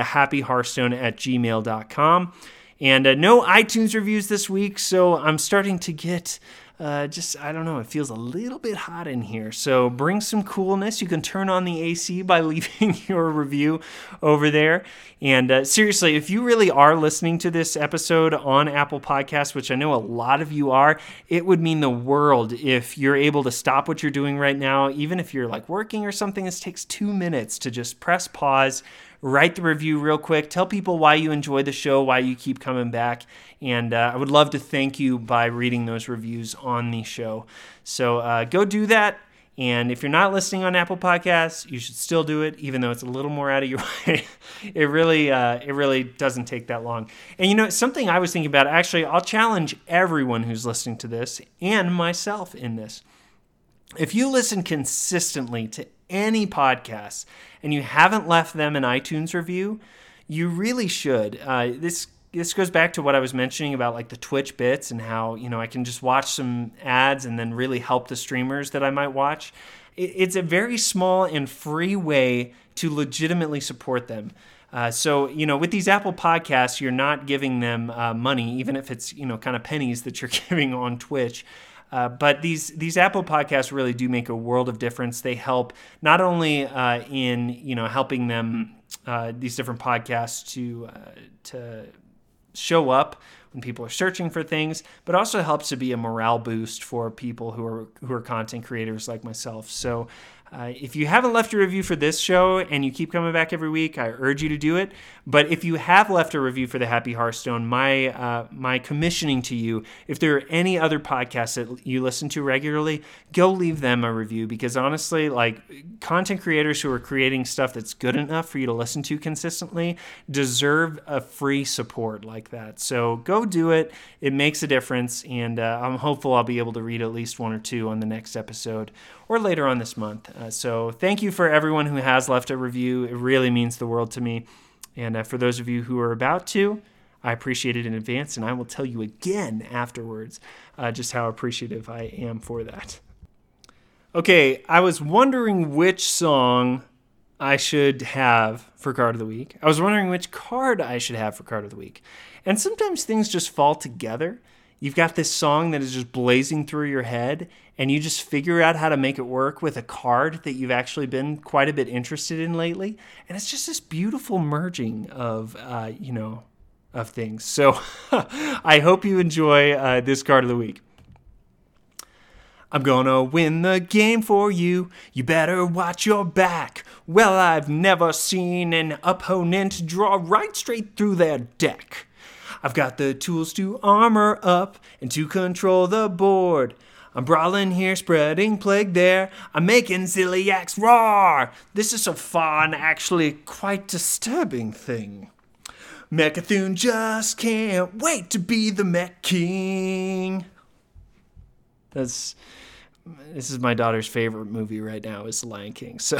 thehappyhearthstone@gmail.com. And no iTunes reviews this week, so I'm starting to get... I don't know, it feels a little bit hot in here. So bring some coolness. You can turn on the AC by leaving your review over there. And seriously, if you really are listening to this episode on Apple Podcasts, which I know a lot of you are, it would mean the world if you're able to stop what you're doing right now. Even if you're working or something, this takes 2 minutes to just press pause, write the review real quick, tell people why you enjoy the show, why you keep coming back, and I would love to thank you by reading those reviews on the show. So go do that, and if you're not listening on Apple Podcasts, you should still do it, even though it's a little more out of your way. It really doesn't take that long. And something I was thinking about, actually, I'll challenge everyone who's listening to this, and myself in this. If you listen consistently to any podcast and you haven't left them an iTunes review, you really should. This goes back to what I was mentioning about the Twitch bits and how I can just watch some ads and then really help the streamers that I might watch. It's a very small and free way to legitimately support them. So with these Apple Podcasts, you're not giving them money, even if it's kind of pennies that you're giving on Twitch. But these Apple Podcasts really do make a world of difference. They help not only in helping them these different podcasts to show up when people are searching for things, but also helps to be a morale boost for people who are content creators like myself. So If you haven't left a review for this show and you keep coming back every week, I urge you to do it. But if you have left a review for the Happy Hearthstone, my commissioning to you, if there are any other podcasts that you listen to regularly, go leave them a review, because honestly, like, content creators who are creating stuff that's good enough for you to listen to consistently deserve a free support like that. So go do it. It makes a difference, and I'm hopeful I'll be able to read at least one or two on the next episode or later on this month. So thank you for everyone who has left a review. It really means the world to me. And for those of you who are about to, I appreciate it in advance, and I will tell you again afterwards just how appreciative I am for that. Okay, I was wondering which song I should have for Card of the Week. I was wondering which card I should have for Card of the Week. And sometimes things just fall together. You've got this song that is just blazing through your head, and you just figure out how to make it work with a card that you've actually been quite a bit interested in lately. And it's just this beautiful merging of, of things. So I hope you enjoy this Card of the Week. I'm gonna win the game for you. You better watch your back. Well, I've never seen an opponent draw right straight through their deck. I've got the tools to armor up and to control the board. I'm brawling here, spreading plague there. I'm making Ziliax roar. This is a fun, actually quite disturbing thing. Mecha'thun just can't wait to be the Mech King. This is my daughter's favorite movie right now, is The Lion King. So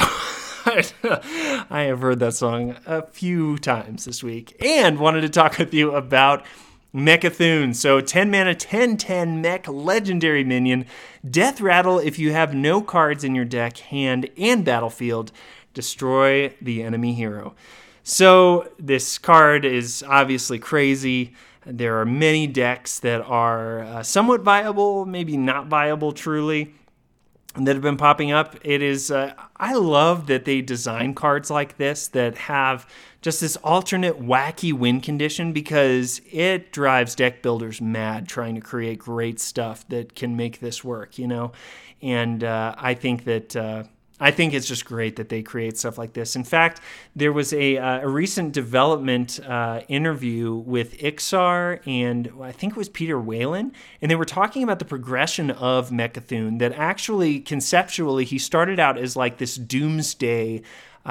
I have heard that song a few times this week and wanted to talk with you about Mecha'thun. So 10 mana, 10/10 mech legendary minion. Death Rattle if you have no cards in your deck, hand, and battlefield. Destroy the enemy hero. So this card is obviously crazy. There are many decks that are somewhat viable, maybe not viable truly, that have been popping up. It is, I love that they design cards like this that have just this alternate wacky win condition, because it drives deck builders mad trying to create great stuff that can make this work, And I think it's just great that they create stuff like this. In fact, there was a recent development interview with Ixar and I think it was Peter Whalen, and they were talking about the progression of Mecha'thun, that actually conceptually he started out as like this doomsday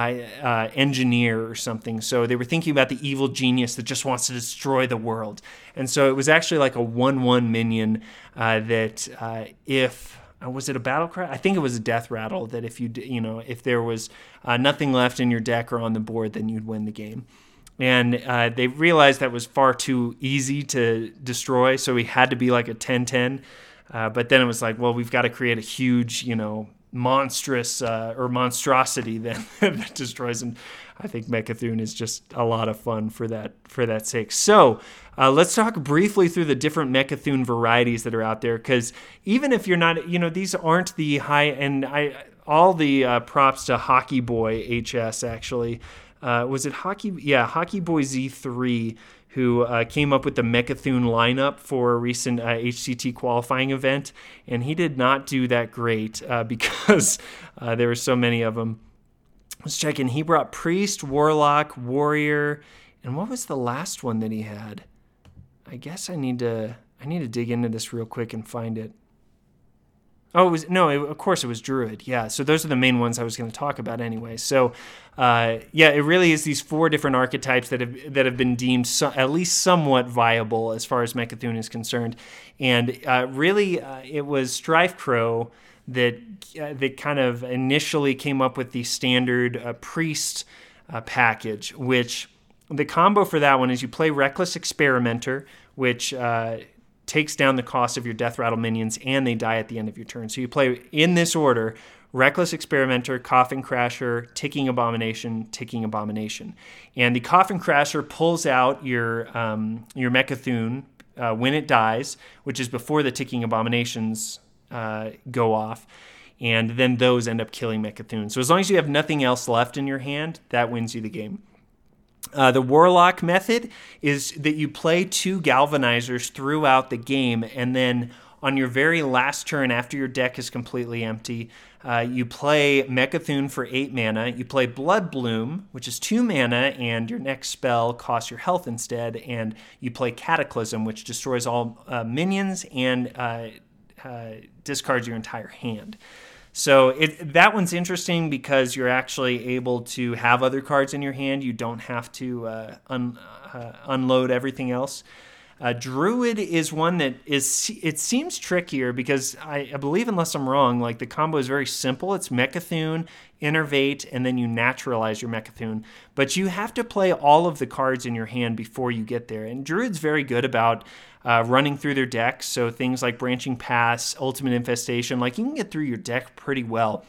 engineer or something. So they were thinking about the evil genius that just wants to destroy the world. And so it was actually like a 1/1 minion that if... was it a battle cry? I think it was a Death Rattle, that if there was nothing left in your deck or on the board, then you'd win the game. And they realized that was far too easy to destroy, so he had to be like a 10/10. But then it was like, well, we've got to create a huge, monstrous or monstrosity that destroys him. I think Mecha'thun is just a lot of fun for that sake. So let's talk briefly through the different Mecha'thun varieties that are out there, because even if you're not, these aren't the high end. All the props to Hockey Boy HS actually. Was it Hockey? Yeah, Hockey Boy Z3, who came up with the Mecha'thun lineup for a recent HCT qualifying event, and he did not do that great because there were so many of them. Let's check in. He brought Priest, Warlock, Warrior, and what was the last one that he had? I guess I need to dig into this real quick and find it. Oh, of course it was Druid. Yeah, so those are the main ones I was going to talk about anyway. So, it really is these 4 different archetypes that have been deemed at least somewhat viable as far as Mecha'thun is concerned. And it was Strife Crow that kind of initially came up with the standard Priest package, which the combo for that one is you play Reckless Experimenter, which takes down the cost of your Death Rattle minions, and they die at the end of your turn. So you play in this order: Reckless Experimenter, Coffin Crasher, Ticking Abomination, Ticking Abomination. And the Coffin Crasher pulls out your Mecha'thun when it dies, which is before the Ticking Abominations go off, and then those end up killing Mecha'thun. So as long as you have nothing else left in your hand, that wins you the game. The Warlock method is that you play 2 Galvanizers throughout the game, and then On your very last turn, after your deck is completely empty, you play Mecha'thun for 8 mana. You play Blood Bloom, which is 2 mana, and your next spell costs your health instead. And you play Cataclysm, which destroys all minions and discards your entire hand. So that one's interesting because you're actually able to have other cards in your hand. You don't have to unload everything else. Druid is one that it seems trickier because I believe, unless I'm wrong, like the combo is very simple. It's Mecha'thun, Innervate, and then you naturalize your Mecha'thun. But you have to play all of the cards in your hand before you get there. And Druid's very good about running through their decks. So things like Branching Pass, Ultimate Infestation, like you can get through your deck pretty well.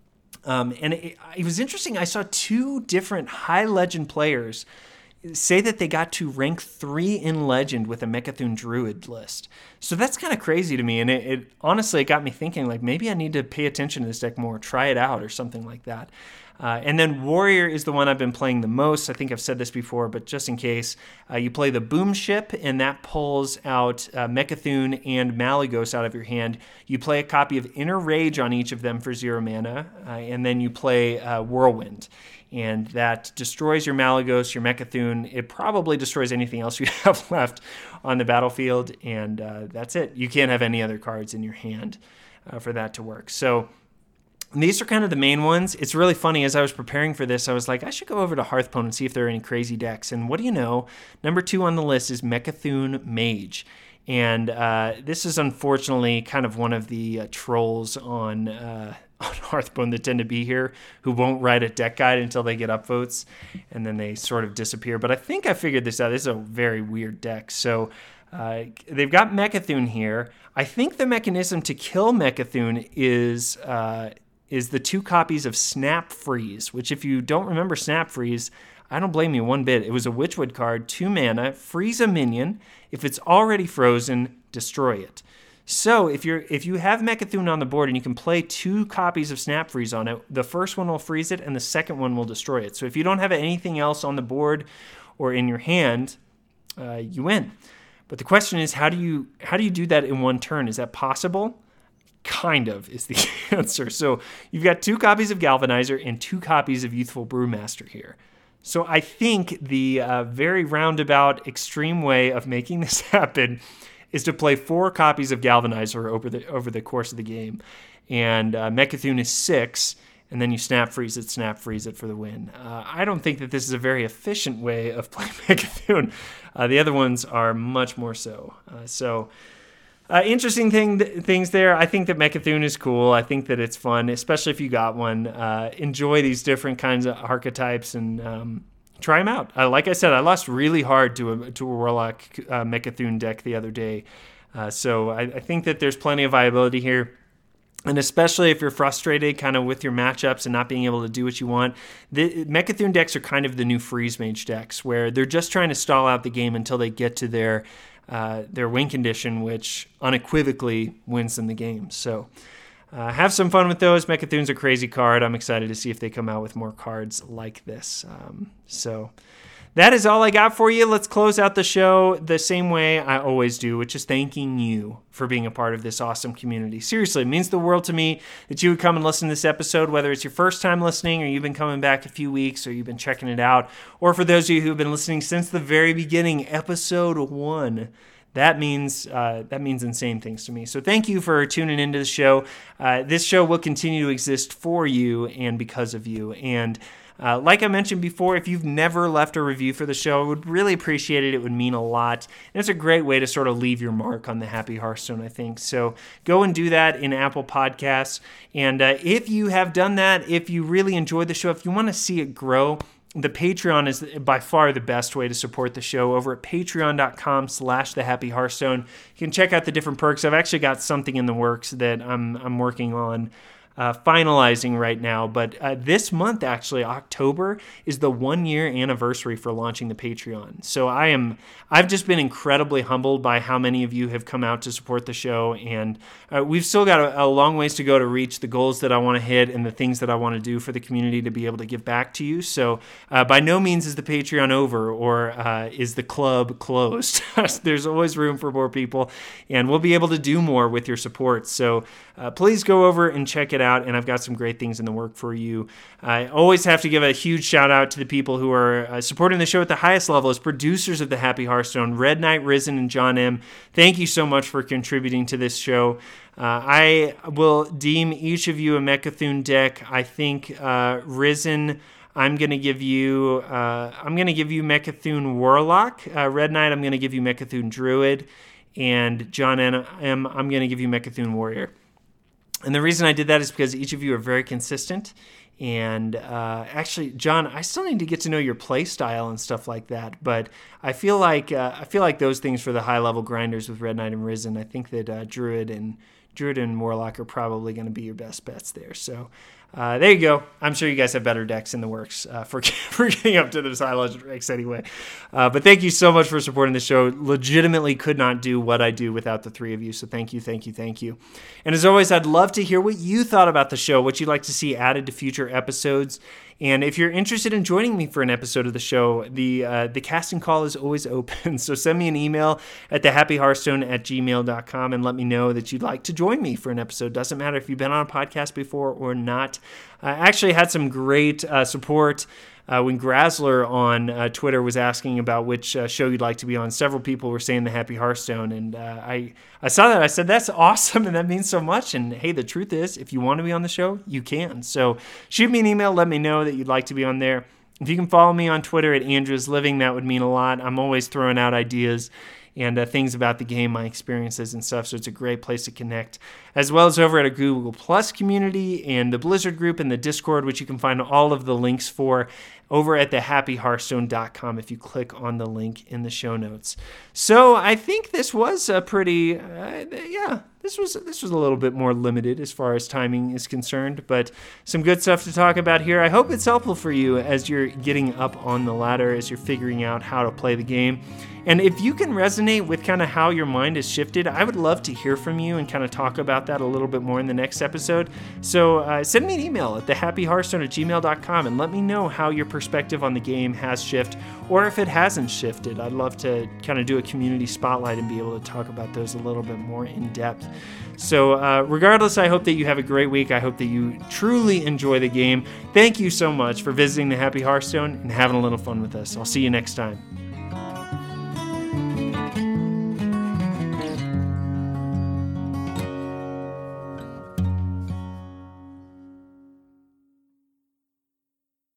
And it was interesting. I saw 2 different high legend players say that they got to rank 3 in Legend with a Mecha'thun Druid list. So that's kind of crazy to me, and it honestly got me thinking, like, maybe I need to pay attention to this deck more, try it out or something like that. And then Warrior is the one I've been playing the most. I think I've said this before, but just in case, you play the Boom Ship, and that pulls out Mecha'thun and Malygos out of your hand. You play a copy of Inner Rage on each of them for 0 mana, and then you play Whirlwind. And that destroys your Malygos, your Mecha'thun. It probably destroys anything else you have left on the battlefield, and that's it. You can't have any other cards in your hand for that to work. So these are kind of the main ones. It's really funny. As I was preparing for this, I was like, I should go over to Hearthstone and see if there are any crazy decks. And what do you know? Number 2 on the list is Mecha'thun Mage. And this is unfortunately kind of one of the trolls on Hearthstone that tend to be here, who won't write a deck guide until they get upvotes, and then they sort of disappear. But I think I figured this out. This is a very weird deck. So they've got Mecha'thun here. I think the mechanism to kill Mecha'thun is the 2 copies of Snap Freeze, which, if you don't remember Snap Freeze, I don't blame you one bit. It was a Witchwood card, 2 mana, freeze a minion. If it's already frozen, destroy it. So if you have Mecha'thun on the board and you can play 2 copies of Snap Freeze on it, the first one will freeze it and the second one will destroy it. So if you don't have anything else on the board or in your hand, you win. But the question is, how do you do that in one turn? Is that possible? Kind of is the answer. So you've got 2 copies of Galvanizer and 2 copies of Youthful Brewmaster here. So I think the very roundabout, extreme way of making this happen is to play 4 copies of Galvanizer over the course of the game. And Mecha'thun is 6, and then you snap freeze it for the win. I don't think that this is a very efficient way of playing Mecha'thun. The other ones are much more so. Interesting things there. I think that Mecha'thun is cool. I think that it's fun, especially if you got one. Enjoy these different kinds of archetypes and try them out. Like I said, I lost really hard to a Warlock Mecha'thun deck the other day. So I think that there's plenty of viability here. And especially if you're frustrated kind of with your matchups and not being able to do what you want, the Mecha'thun decks are kind of the new Freeze Mage decks, where they're just trying to stall out the game until they get to their win condition, which unequivocally wins them the game. So have some fun with those. Mecha'thun's a crazy card. I'm excited to see if they come out with more cards like this. So that is all I got for you. Let's close out the show the same way I always do, which is thanking you for being a part of this awesome community. Seriously, it means the world to me that you would come and listen to this episode, whether it's your first time listening or you've been coming back a few weeks or you've been checking it out, or for those of you who have been listening since the very beginning, episode 1. That means insane things to me. So thank you for tuning into the show. This show will continue to exist for you and because of you. And like I mentioned before, if you've never left a review for the show, I would really appreciate it. It would mean a lot. And it's a great way to sort of leave your mark on the Happy Hearthstone, I think. So go and do that in Apple Podcasts. And if you have done that, if you really enjoyed the show, if you want to see it grow, the Patreon is by far the best way to support the show. Over at patreon.com/thehappyhearthstone. You can check out the different perks. I've actually got something in the works that I'm working on finalizing right now, but this month, actually, October, is the 1-year anniversary for launching the Patreon. So I've just been incredibly humbled by how many of you have come out to support the show, and we've still got a long ways to go to reach the goals that I want to hit and the things that I want to do for the community to be able to give back to you. So by no means is the Patreon over or is the club closed. There's always room for more people, and we'll be able to do more with your support. So please go over and check it out. And I've got some great things in the work for you. I always have to give a huge shout out to the people who are supporting the show at the highest level as producers of the Happy Hearthstone, Red Knight, Risen, and John M. Thank you so much for contributing to this show. I will deem each of you a Mecha'thun deck. I think Risen, I'm gonna give you Mecha'thun Warlock. Red Knight, I'm gonna give you Mecha'thun Druid, and John M, I'm gonna give you Mecha'thun Warrior. And the reason I did that is because each of you are very consistent. And actually, John, I still need to get to know your play style and stuff like that. But I feel like those things for the high level grinders with Red Knight and Risen, I think that Druid and Warlock are probably going to be your best bets there. So there you go. I'm sure you guys have better decks in the works for getting up to those high level decks anyway. But thank you so much for supporting the show. Legitimately could not do what I do without the three of you. So thank you, thank you, thank you. And as always, I'd love to hear what you thought about the show, what you'd like to see added to future episodes. And if you're interested in joining me for an episode of the show, the casting call is always open. So send me an email at thehappyhearthstone@gmail.com and let me know that you'd like to join me for an episode. Doesn't matter if you've been on a podcast before or not. I actually had some great support when Grassler on Twitter was asking about which show you'd like to be on. Several people were saying the Happy Hearthstone, and I saw that. I said, that's awesome, and that means so much. And hey, the truth is, if you want to be on the show, you can. So shoot me an email. Let me know that you'd like to be on there. If you can follow me on Twitter at Andrews Living, that would mean a lot. I'm always throwing out ideas and things about the game, my experiences and stuff, so it's a great place to connect. As well as over at a Google Plus community and the Blizzard group and the Discord, which you can find all of the links for over at thehappyhearthstone.com if you click on the link in the show notes. So I think this was a pretty, this was a little bit more limited as far as timing is concerned, but some good stuff to talk about here. I hope it's helpful for you as you're getting up on the ladder, as you're figuring out how to play the game. And if you can resonate with kind of how your mind has shifted, I would love to hear from you and kind of talk about that a little bit more in the next episode. So send me an email at thehappyhearthstone@gmail.com and let me know how your perspective on the game has shifted, or if it hasn't shifted. I'd love to kind of do a community spotlight and be able to talk about those a little bit more in depth. So regardless, I hope that you have a great week. I hope that you truly enjoy the game. Thank you so much for visiting the Happy Hearthstone and having a little fun with us. I'll see you next time.